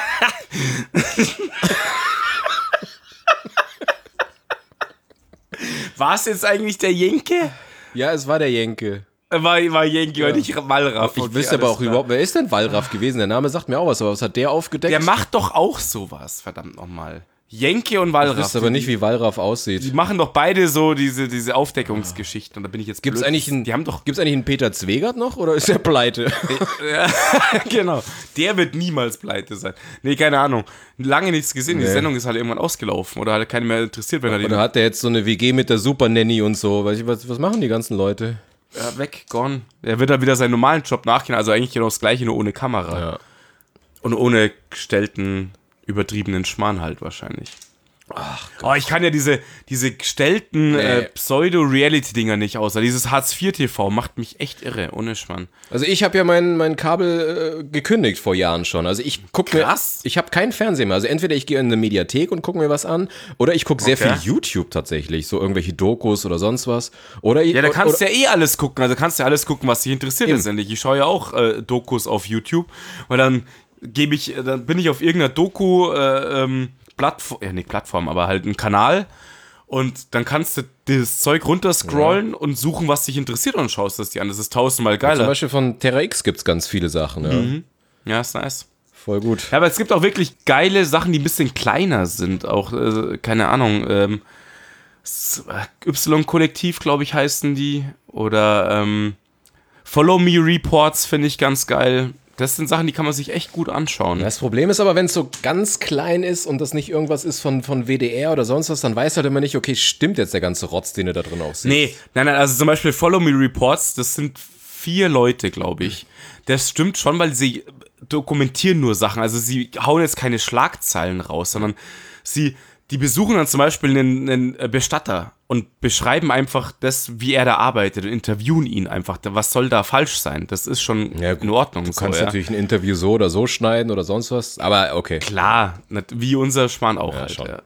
War es jetzt eigentlich der Jenke? Ja, es war der Jenke. War, war Jenke, ja. Und nicht Wallraff. Ich okay, wüsste aber auch klar. überhaupt, wer ist denn Wallraff gewesen? Der Name sagt mir auch was, aber was hat der aufgedeckt? Der macht doch auch sowas, verdammt nochmal. Jenke und Wallraff. Ich wüsste aber nicht, wie Wallraff aussieht. Die machen doch beide so diese, diese Aufdeckungsgeschichten. Und da bin ich jetzt Gibt's blöd. eigentlich einen, die haben doch Gibt's eigentlich einen Peter Zwegert noch oder ist der pleite? Ja, genau. Der wird niemals pleite sein. Nee, keine Ahnung. Lange nichts gesehen. Nee. Die Sendung ist halt irgendwann ausgelaufen. Oder hat keinen mehr interessiert, wenn er die. Oder hat der jetzt so eine W G mit der Super Nanny und so? Was, was machen die ganzen Leute? Ja, weg, gone. Er wird dann wieder seinen normalen Job nachgehen. Also eigentlich genau das Gleiche, nur ohne Kamera. Ja. Und ohne gestellten, übertriebenen Schmarrn halt wahrscheinlich. Ach, oh, ich kann ja diese, diese gestellten nee. äh, Pseudo-Reality-Dinger nicht aus. Dieses Hartz vier T V macht mich echt irre, ohne Schmarrn. Also ich habe ja mein, mein Kabel äh, gekündigt vor Jahren schon. Also ich gucke mir, ich habe keinen Fernseher mehr. Also entweder ich gehe in eine Mediathek und gucke mir was an, oder ich gucke sehr okay. viel YouTube tatsächlich, so irgendwelche Dokus oder sonst was. Oder ich, ja, da kannst du ja eh alles gucken. Also kannst du ja alles gucken, was dich interessiert letztendlich. Ich schaue ja auch äh, Dokus auf YouTube, und dann gebe ich, dann bin ich auf irgendeiner Doku äh, ähm, Plattform, ja nicht Plattform, aber halt ein Kanal, und dann kannst du das Zeug runterscrollen ja. und suchen, was dich interessiert, und schaust das dir an. Das ist tausendmal geiler. Ja, zum Beispiel von Terra X gibt's ganz viele Sachen. Ja, mhm. Ja, ist nice. Voll gut. Ja, aber es gibt auch wirklich geile Sachen, die ein bisschen kleiner sind. Auch, äh, keine Ahnung, ähm, Y-Kollektiv, glaube ich, heißen die. Oder ähm, Follow Me Reports finde ich ganz geil. Das sind Sachen, die kann man sich echt gut anschauen. Das Problem ist aber, wenn es so ganz klein ist und das nicht irgendwas ist von, von W D R oder sonst was, dann weiß halt immer nicht, okay, stimmt jetzt der ganze Rotz, den du da drin auch siehst. Nee, nein, nein, also zum Beispiel Follow Me Reports, das sind vier Leute, glaube ich. Das stimmt schon, weil sie dokumentieren nur Sachen. Also sie hauen jetzt keine Schlagzeilen raus, sondern sie, die besuchen dann zum Beispiel einen, einen Bestatter und beschreiben einfach das, wie er da arbeitet, und interviewen ihn einfach. Was soll da falsch sein? Das ist schon ja, in Ordnung. Du kannst so, natürlich ja. ein Interview so oder so schneiden oder sonst was, aber okay. Klar, wie unser Schmarrn auch ja, halt. Schon. Ja.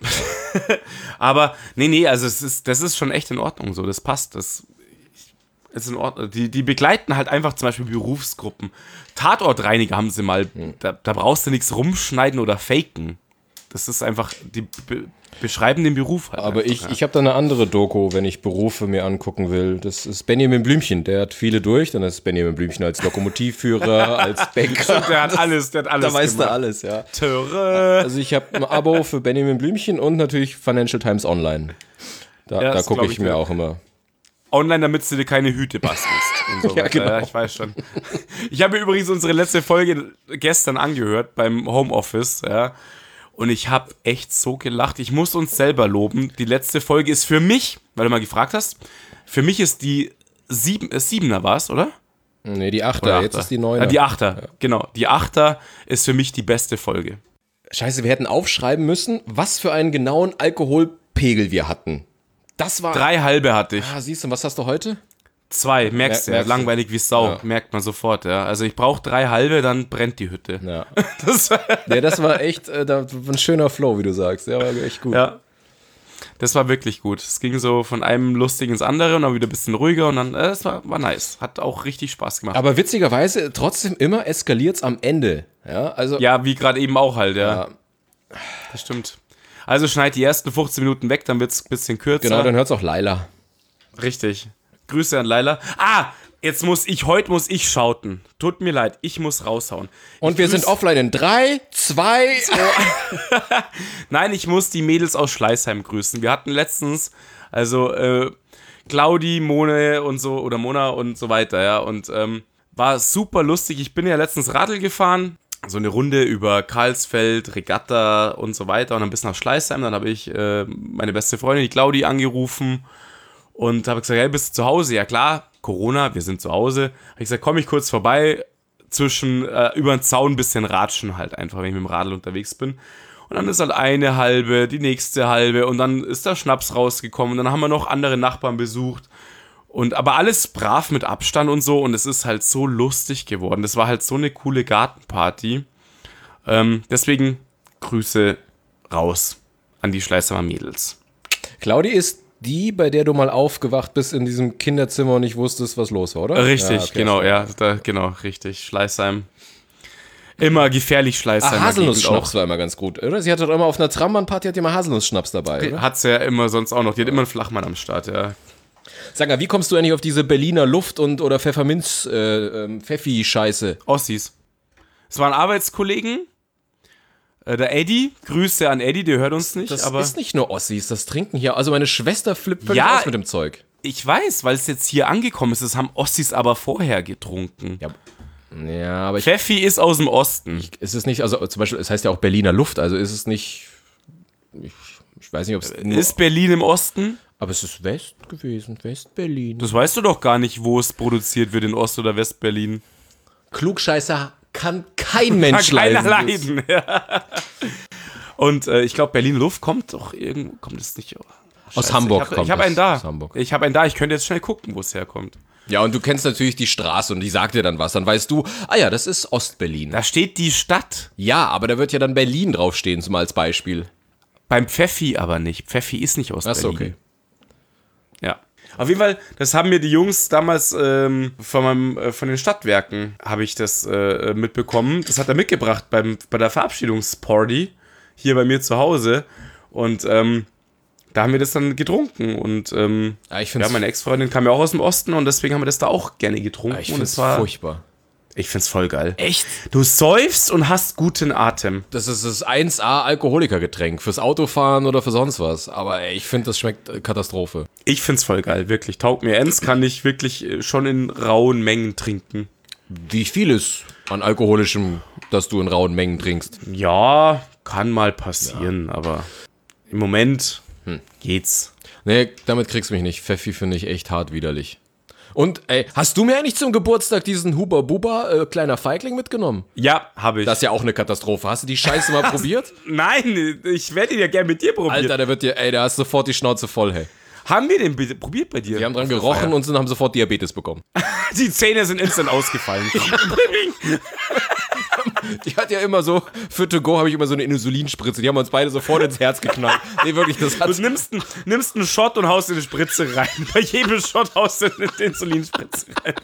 Aber nee, nee, also es ist, das ist schon echt in Ordnung so, das passt. Das ist in Ordnung. Die, die begleiten halt einfach zum Beispiel Berufsgruppen. Tatortreiniger haben sie mal, hm. da, da brauchst du nichts rumschneiden oder faken. Das ist einfach, die be- beschreiben den Beruf halt. Aber einfach, ich, ja. ich habe da eine andere Doku, wenn ich Berufe mir angucken will. Das ist Benjamin Blümchen, der hat viele durch. Dann ist Benjamin Blümchen als Lokomotivführer, als Bäcker. Der hat alles, der hat alles Da weiß gemacht. er alles, ja. Töre. Also ich habe ein Abo für Benjamin Blümchen und natürlich Financial Times Online. Da, Ja, da gucke ich, ich mir mir. auch immer. Online, damit du dir keine Hüte bastelst. Und so Ja, weiter. genau. Ja, ich weiß schon. Ich habe mir übrigens unsere letzte Folge gestern angehört beim Homeoffice, ja. Und ich habe echt so gelacht. Ich muss uns selber loben. Die letzte Folge ist für mich, weil du mal gefragt hast, für mich ist die sieben, äh, Siebener war es, oder? Nee, die Achter. Oder Jetzt Achter. ist die Neuner. Ja, die Achter, ja. Genau. Die Achter ist für mich die beste Folge. Scheiße, wir hätten aufschreiben müssen, was für einen genauen Alkoholpegel wir hatten. Das war... Drei halbe hatte ich. Ah, siehst du, was hast du heute? Zwei, merkst du, Mer- ja, langweilig wie Sau, Ja. merkt man sofort, ja. Also ich brauche drei halbe, dann brennt die Hütte. Ja. Das, Ja, das war echt äh, da, ein schöner Flow, wie du sagst. Ja, war echt gut. ja. Das war wirklich gut. Es ging so von einem lustig ins andere und dann wieder ein bisschen ruhiger, und dann, äh, das war, war nice. Hat auch richtig Spaß gemacht. Aber witzigerweise, trotzdem immer eskaliert's am Ende. Ja, also... Ja, wie gerade eben auch halt, ja. Ja. Das stimmt. Also schneid die ersten fünfzehn Minuten weg, dann wird's ein bisschen kürzer. Genau, dann hört's auch Laila. Richtig. Grüße an Laila. Ah, jetzt muss ich, heute muss ich schauten. Tut mir leid, ich muss raushauen. Und ich wir grüß- sind offline in drei, zwei... Nein, ich muss die Mädels aus Schleißheim grüßen. Wir hatten letztens, also äh, Claudi, Mone und so, oder Mona und so weiter, ja. Und ähm, war super lustig. Ich bin ja letztens Radl gefahren. So eine Runde über Karlsfeld, Regatta und so weiter. Und dann bis nach Schleißheim. Dann habe ich äh, meine beste Freundin, die Claudi, angerufen. Und habe gesagt, hey, bist du zu Hause? Ja klar, Corona, wir sind zu Hause. Habe ich gesagt, komm ich kurz vorbei, zwischen, äh, über den Zaun ein bisschen ratschen halt einfach, wenn ich mit dem Radl unterwegs bin. Und dann ist halt eine halbe, die nächste halbe und dann ist der Schnaps rausgekommen und dann haben wir noch andere Nachbarn besucht. Und aber alles brav mit Abstand und so und es ist halt so lustig geworden. Das war halt so eine coole Gartenparty. Ähm, deswegen Grüße raus an die Schleißheimer Mädels. Claudi ist die, bei der du mal aufgewacht bist in diesem Kinderzimmer und nicht wusstest, was los war, oder? Richtig, ja, okay, genau, ja, da, genau, richtig. Schleißheim. Immer gefährlich Schleißheim. Ah, Haselnuss-Schnaps war immer ganz gut, oder? Sie hat doch immer auf einer Trambahnparty hat die immer Haselnuss-Schnaps dabei, oder? Hat sie ja immer sonst auch noch. Die hat immer einen Flachmann am Start, ja. Sag mal, wie kommst du eigentlich auf diese Berliner Luft- und oder Pfefferminz, äh, ähm, Pfeffi-Scheiße? Ossis. Es waren Arbeitskollegen. Äh, der Eddie, Grüße an Eddie, der hört uns nicht. Das aber ist nicht nur Ossis, das trinken hier. Also meine Schwester flippt völlig Ja, aus mit dem Zeug. Ich weiß, weil es jetzt hier angekommen ist. Das haben Ossis aber vorher getrunken. Ja, ja aber ich, Pfeffi ist aus dem Osten. ist es nicht, also zum Beispiel, es heißt ja auch Berliner Luft, also ist es nicht, ich, ich weiß nicht, ob es nur, Ist Berlin im Osten? aber es ist West gewesen, West-Berlin. Das weißt du doch gar nicht, wo es produziert wird, in Ost- oder West-Berlin. Klugscheißer kann kein Mensch Kann keiner leiden. leiden. Ja. Und äh, ich glaube, Berlin Luft kommt doch irgendwo, kommt es nicht. Oh, Aus Hamburg ich hab, kommt Ich habe das, einen da. aus Hamburg. Ich habe einen da. Ich könnte jetzt schnell gucken, wo es herkommt. Ja, und du kennst natürlich die Straße und die sagt dir dann was. Dann weißt du, ah ja, das ist Ostberlin. Da steht die Stadt. Ja, aber da wird ja dann Berlin draufstehen, zum als Beispiel. Beim Pfeffi aber nicht. Pfeffi ist nicht aus Achso, Berlin. okay. Ja. Auf jeden Fall, das haben mir die Jungs damals ähm, von, meinem, äh, von den Stadtwerken, habe ich das äh, mitbekommen. Das hat er mitgebracht beim, bei der Verabschiedungsparty hier bei mir zu Hause. Und ähm, da haben wir das dann getrunken. Und ähm, Ja, ich ja, find's, meine Ex-Freundin kam ja auch aus dem Osten und deswegen haben wir das da auch gerne getrunken. ja, ich und find's es war, furchtbar. ich find's voll geil. Echt? Du säufst und hast guten Atem. Das ist das eins A Alkoholikergetränk fürs Autofahren oder für sonst was. Aber ey, ich finde, das schmeckt äh, Katastrophe. Ich find's voll geil, wirklich. Taugt mir ends, kann ich wirklich äh, schon in rauen Mengen trinken. Wie viel ist an alkoholischem, dass du in rauen Mengen trinkst? Ja, kann mal passieren, aber im Moment hm, geht's. Nee, damit kriegst du mich nicht. Pfeffi finde ich echt hart widerlich. Und, ey, hast du mir eigentlich zum Geburtstag diesen Huba Buba äh, kleiner Feigling mitgenommen? Ja, habe ich. Das ist ja auch eine Katastrophe. Hast du die Scheiße mal probiert? Nein, ich werde ihn ja gerne mit dir probieren. Alter, der wird dir, ey, der hast sofort die Schnauze voll, hey. Haben wir den bitte probiert bei dir? Wir haben dran gerochen und sind, haben sofort Diabetes bekommen. Die Zähne sind instant ausgefallen. Die hat ja immer so, für To Go habe ich immer so eine Insulinspritze. Die haben uns beide sofort ins Herz geknallt. Nee, wirklich, das hat. Du nimmst einen, nimmst einen Shot und haust in eine Spritze rein. Bei jedem Shot haust du eine Insulinspritze rein.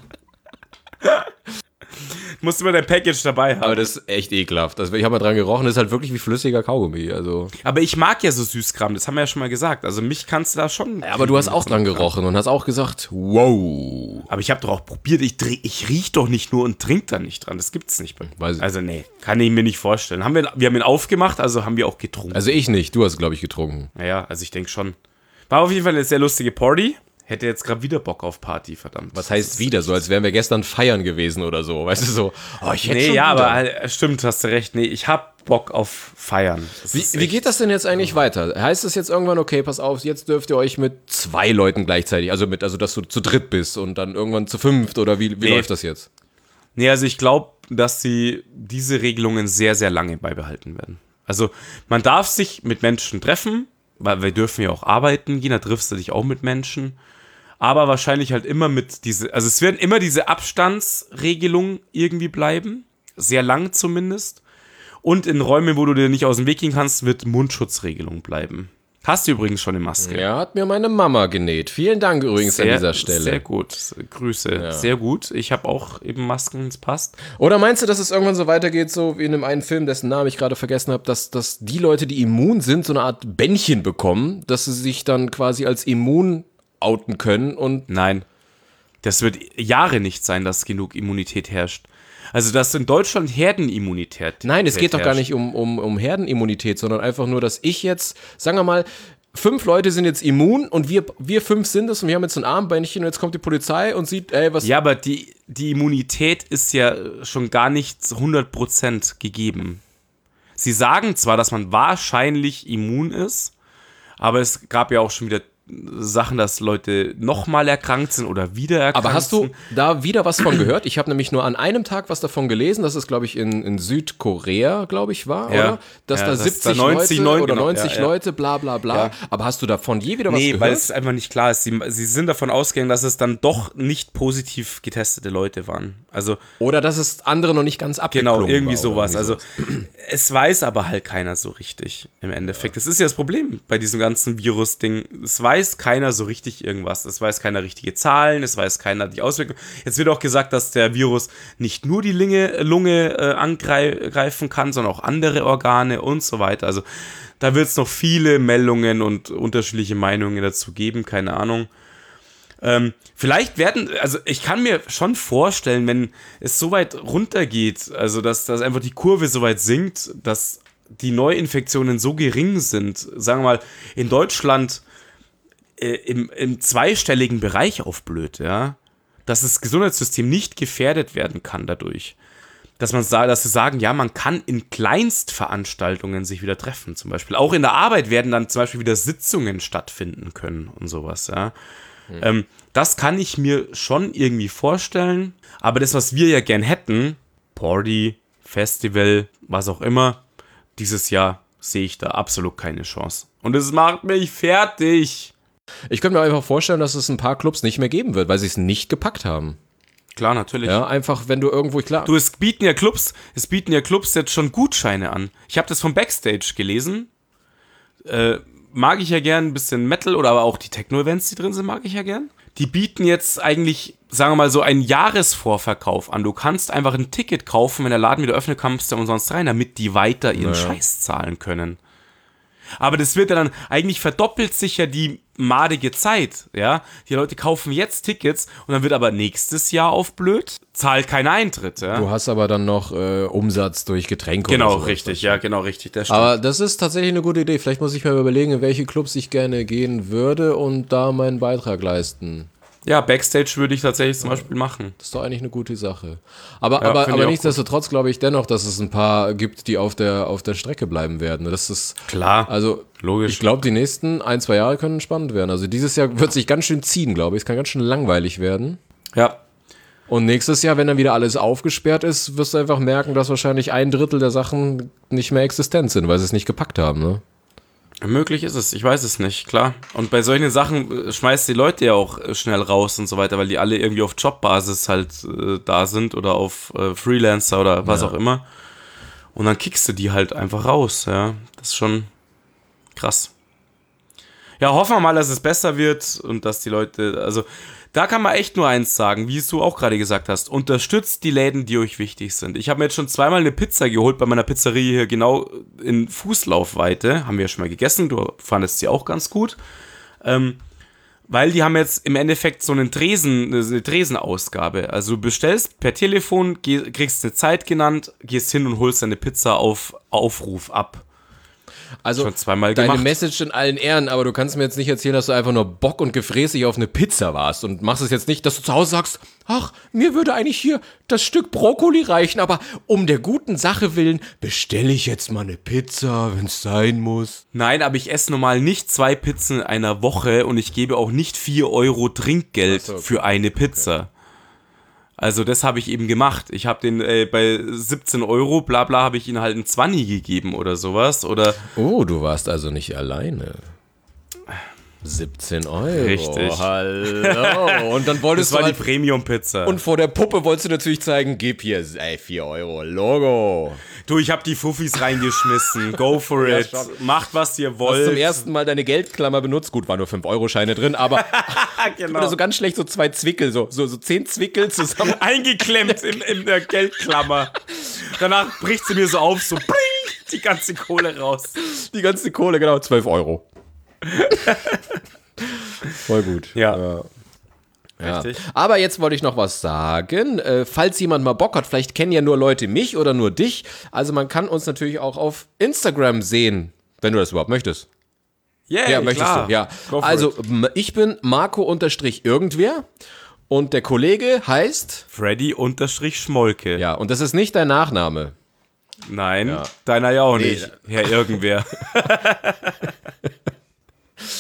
Musst du mal dein Package dabei haben. Aber das ist echt ekelhaft. Also ich habe mal dran gerochen, das ist halt wirklich wie flüssiger Kaugummi. Also. Aber ich mag ja so Süßkram, das haben wir ja schon mal gesagt. Also mich kannst du da schon... Ja, aber du hast auch dran gerochen und hast auch gesagt, wow. Aber ich habe doch auch probiert, ich, dreh, ich riech doch nicht nur und trink da nicht dran. Das gibt's nicht bei mir. Weiß ich. Also nee, kann ich mir nicht vorstellen. Haben wir, wir haben ihn aufgemacht, also haben wir auch getrunken. Also ich nicht, du hast, glaube ich, getrunken. Naja, also ich denke schon. War auf jeden Fall eine sehr lustige Party. Hätte jetzt gerade wieder Bock auf Party, verdammt. Was heißt wieder? So, als wären wir gestern feiern gewesen oder so. Weißt du, so, oh, ich hätte Nee, schon ja, wieder. aber halt, stimmt, hast du recht. Nee, ich hab Bock auf Feiern. Das ist Wie, wie echt- geht das denn jetzt eigentlich weiter? Heißt es jetzt irgendwann, okay, pass auf, jetzt dürft ihr euch mit zwei Leuten gleichzeitig, also mit, also dass du zu dritt bist und dann irgendwann zu fünft oder wie, wie Nee. läuft das jetzt? Nee, also ich glaube, dass sie diese Regelungen sehr, sehr lange beibehalten werden. Also man darf sich mit Menschen treffen, weil wir dürfen ja auch arbeiten. Jeder triffst du dich auch mit Menschen. Aber wahrscheinlich halt immer mit diese, also es werden immer diese Abstandsregelungen irgendwie bleiben. Sehr lang zumindest. Und in Räumen, wo du dir nicht aus dem Weg gehen kannst, wird Mundschutzregelung bleiben. Hast du übrigens schon eine Maske. Ja, hat mir meine Mama genäht. Vielen Dank übrigens an dieser Stelle. Sehr gut. Grüße. Sehr gut. Ich habe auch eben Masken, es passt. Oder meinst du, dass es irgendwann so weitergeht, so wie in einem einen Film, dessen Namen ich gerade vergessen habe, dass, dass die Leute, die immun sind, so eine Art Bändchen bekommen, dass sie sich dann quasi als immun outen können und Nein. Das wird Jahre nicht sein, dass genug Immunität herrscht. Also, dass in Deutschland Herdenimmunität Nein, es geht doch gar herrscht. nicht um, um, um Herdenimmunität, sondern einfach nur, dass ich jetzt, sagen wir mal, fünf Leute sind jetzt immun und wir, wir fünf sind es und wir haben jetzt ein Armbändchen und jetzt kommt die Polizei und sieht, ey, was... Ja, aber die, die Immunität ist ja schon gar nicht zu hundert Prozent gegeben. Sie sagen zwar, dass man wahrscheinlich immun ist, aber es gab ja auch schon wieder Sachen, dass Leute nochmal erkrankt sind oder wieder erkrankt sind. Aber hast du da wieder was von gehört? Ich habe nämlich nur an einem Tag was davon gelesen, dass es, glaube ich, in, in Südkorea, glaube ich, war, Ja. oder? Dass Ja, da dass siebzig da neunzig, Leute neun, oder genau. neunzig Ja, ja. Leute, bla bla bla. Ja. Aber hast du davon je wieder was Nee, gehört? weil es einfach nicht klar ist. Sie, sie sind davon ausgegangen, dass es dann doch nicht positiv getestete Leute waren. Also Oder dass es andere noch nicht ganz abgeklungen genau, irgendwie war oder sowas. Also es weiß aber halt keiner so richtig im Endeffekt. Das ist ja das Problem bei diesem ganzen Virus-Ding. Es weiß keiner so richtig irgendwas. Es weiß keiner richtige Zahlen, es weiß keiner die Auswirkungen. Jetzt wird auch gesagt, dass der Virus nicht nur die Lunge, Lunge äh, angreifen kann, sondern auch andere Organe und so weiter. Also da wird es noch viele Meldungen und unterschiedliche Meinungen dazu geben, keine Ahnung. Ähm, vielleicht werden, also ich kann mir schon vorstellen, wenn es so weit runtergeht, also dass, dass einfach die Kurve so weit sinkt, dass die Neuinfektionen so gering sind, sagen wir mal, in Deutschland äh, im, im zweistelligen Bereich aufblöd, ja, dass das Gesundheitssystem nicht gefährdet werden kann dadurch. Dass man sagt, dass sie sagen, ja, man kann in Kleinstveranstaltungen sich wieder treffen, zum Beispiel. Auch in der Arbeit werden dann zum Beispiel wieder Sitzungen stattfinden können und sowas, ja. Hm. Ähm, das kann ich mir schon irgendwie vorstellen. Aber das, was wir ja gern hätten, Party, Festival, was auch immer, dieses Jahr sehe ich da absolut keine Chance. Und es macht mich fertig. Ich könnte mir einfach vorstellen, dass es ein paar Clubs nicht mehr geben wird, weil sie es nicht gepackt haben. Klar, natürlich. Ja, einfach, wenn du irgendwo, klar. Du, es bieten ja Clubs, es bieten ja Clubs jetzt schon Gutscheine an. Ich habe das vom Backstage gelesen. Äh, mag ich ja gern ein bisschen Metal oder aber auch die Techno-Events, die drin sind, mag ich ja gern. Die bieten jetzt eigentlich, sagen wir mal, so einen Jahresvorverkauf an. Du kannst einfach ein Ticket kaufen, wenn der Laden wieder öffnet, kommst du umsonst rein, damit die weiter ihren naja. Scheiß zahlen können. Aber das wird ja dann, eigentlich verdoppelt sich ja die madige Zeit, ja. Die Leute kaufen jetzt Tickets und dann wird aber nächstes Jahr auf blöd, zahlt keinen Eintritt, ja. Du hast aber dann noch äh, Umsatz durch Getränke. Genau, oder so. richtig, ja, genau, richtig. Das stimmt. Aber das ist tatsächlich eine gute Idee. Vielleicht muss ich mir überlegen, in welche Clubs ich gerne gehen würde und da meinen Beitrag leisten. Ja, Backstage würde ich tatsächlich zum Beispiel machen. Das ist doch eigentlich eine gute Sache. Aber, Ja, aber, finde aber ich auch nichtsdestotrotz glaube ich dennoch, dass es ein paar gibt, die auf der, auf der Strecke bleiben werden. Das ist Klar, also logisch. Ich glaube, die nächsten ein, zwei Jahre können spannend werden. Also dieses Jahr wird sich ganz schön ziehen, glaube ich. Es kann ganz schön langweilig werden. Ja, Und nächstes Jahr, wenn dann wieder alles aufgesperrt ist, wirst du einfach merken, dass wahrscheinlich ein Drittel der Sachen nicht mehr existent sind, weil sie es nicht gepackt haben, ne? möglich ist es, ich weiß es nicht, klar. Und bei solchen Sachen schmeißt die Leute ja auch schnell raus und so weiter, weil die alle irgendwie auf Jobbasis halt äh, da sind oder auf äh, Freelancer oder was Ja. auch immer. Und dann kickst du die halt einfach raus, ja. Das ist schon krass. Ja, hoffen wir mal, dass es besser wird und dass die Leute, also da kann man echt nur eins sagen, wie es du auch gerade gesagt hast, unterstützt die Läden, die euch wichtig sind. Ich habe mir jetzt schon zweimal eine Pizza geholt bei meiner Pizzeria hier genau in Fußlaufweite, haben wir ja schon mal gegessen, du fandest sie auch ganz gut, ähm, weil die haben jetzt im Endeffekt so einen Tresen, eine Tresenausgabe, also du bestellst per Telefon, geh, kriegst eine Zeit genannt, gehst hin und holst deine Pizza auf Aufruf ab. Also Schon zweimal deine gemacht. Message in allen Ehren, aber du kannst mir jetzt nicht erzählen, dass du einfach nur Bock und gefräßig auf eine Pizza warst und machst es jetzt nicht, dass du zu Hause sagst, ach, mir würde eigentlich hier das Stück Brokkoli reichen, aber um der guten Sache willen bestelle ich jetzt mal eine Pizza, wenn es sein muss. Nein, aber ich esse normal nicht zwei Pizzen in einer Woche und ich gebe auch nicht vier Euro Trinkgeld Ach so, okay. für eine Pizza. Also das habe ich eben gemacht. Ich habe den äh, bei siebzehn Euro, bla bla, habe ich ihnen halt einen Zwanni gegeben oder sowas. Oder Oh, du warst also nicht alleine. siebzehn Euro. Richtig. Hallo. Und dann wolltest das war du die halt, Premium-Pizza. und vor der Puppe wolltest du natürlich zeigen, gib hier, ey, vier Euro, Logo. Du, ich habe die Fuffis reingeschmissen. Go for Ja, it. schon. Macht, was ihr Du wollt. hast zum ersten Mal deine Geldklammer benutzt. Gut, waren nur fünf Euro Scheine drin, aber genau. oder so ganz schlecht so zwei Zwickel, so, so, so zehn Zwickel zusammen. Eingeklemmt in, in der Geldklammer. Danach bricht sie mir so auf, so bling, die ganze Kohle raus. Die ganze Kohle, genau, zwölf Euro. Voll gut. Ja. Ja. Ja. Richtig. Aber jetzt wollte ich noch was sagen. Äh, falls jemand mal Bock hat, vielleicht kennen ja nur Leute mich oder nur dich. Also man kann uns natürlich auch auf Instagram sehen, wenn du das überhaupt möchtest. Yeah, Ja, möchtest klar. du. Ja. Go for Also it. m- ich bin Marco-irgendwer und der Kollege heißt... Freddy-Schmolke. Ja, und das ist nicht dein Nachname. Nein, Ja. deiner ja auch Nee. nicht, Herr Irgendwer.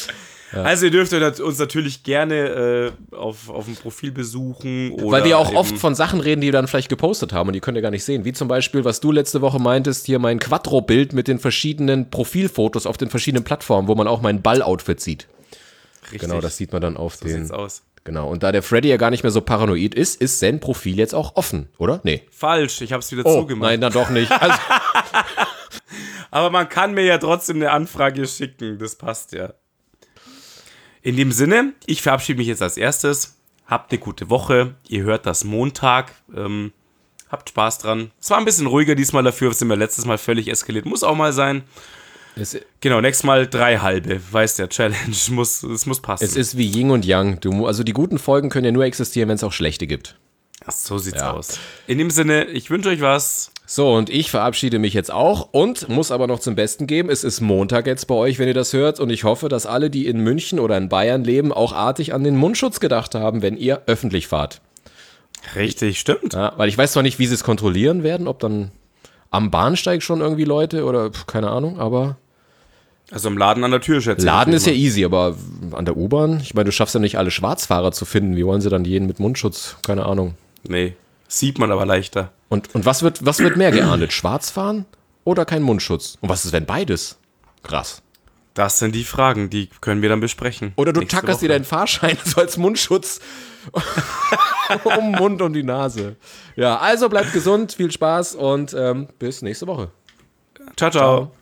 Ja. Also ihr dürft uns natürlich gerne äh, auf, auf dem Profil besuchen. Oder weil wir auch oft von Sachen reden, die wir dann vielleicht gepostet haben und die könnt ihr gar nicht sehen. Wie zum Beispiel, was du letzte Woche meintest, hier mein Quattro-Bild mit den verschiedenen Profilfotos auf den verschiedenen Plattformen, wo man auch mein Ball-Outfit sieht. Richtig. Genau, das sieht man dann auf so den... Sieht's aus. Genau, und da der Freddy ja gar nicht mehr so paranoid ist, ist sein Profil jetzt auch offen, oder? Nee. Falsch, ich hab's wieder oh, zugemacht. Nein, dann doch nicht. Also aber man kann mir ja trotzdem eine Anfrage schicken, das passt ja. In dem Sinne, ich verabschiede mich jetzt als erstes. Habt eine gute Woche, ihr hört das Montag, ähm, habt Spaß dran. Es war ein bisschen ruhiger diesmal, dafür sind wir letztes Mal völlig eskaliert, muss auch mal sein. Es, genau, nächstes Mal drei halbe, weiß der Challenge, muss, es muss passen. Es ist wie Yin und Yang. Du, also die guten Folgen können ja nur existieren, wenn es auch schlechte gibt. Ach, so sieht's ja. aus. In dem Sinne, ich wünsche euch was. So, und ich verabschiede mich jetzt auch und muss aber noch zum Besten geben, es ist Montag jetzt bei euch, wenn ihr das hört, und ich hoffe, dass alle, die in München oder in Bayern leben, auch artig an den Mundschutz gedacht haben, wenn ihr öffentlich fahrt. Richtig, stimmt. Ja, weil ich weiß zwar nicht, wie sie es kontrollieren werden, ob dann am Bahnsteig schon irgendwie Leute oder keine Ahnung, aber... Also im Laden an der Tür, schätze ich. Laden ist ja easy, aber an der U-Bahn, ich meine, du schaffst ja nicht alle Schwarzfahrer zu finden. Wie wollen sie dann jeden mit Mundschutz? Keine Ahnung. Nee, sieht man aber leichter. Und, und was wird, was wird mehr geahndet? Schwarzfahren oder kein Mundschutz? Und was ist, wenn beides? Krass. Das sind die Fragen, die können wir dann besprechen. Oder du tackerst dir deinen Fahrschein so als Mundschutz um den Mund und die Nase. Ja, also bleibt gesund, viel Spaß und ähm, bis nächste Woche. Ciao, ciao. ciao.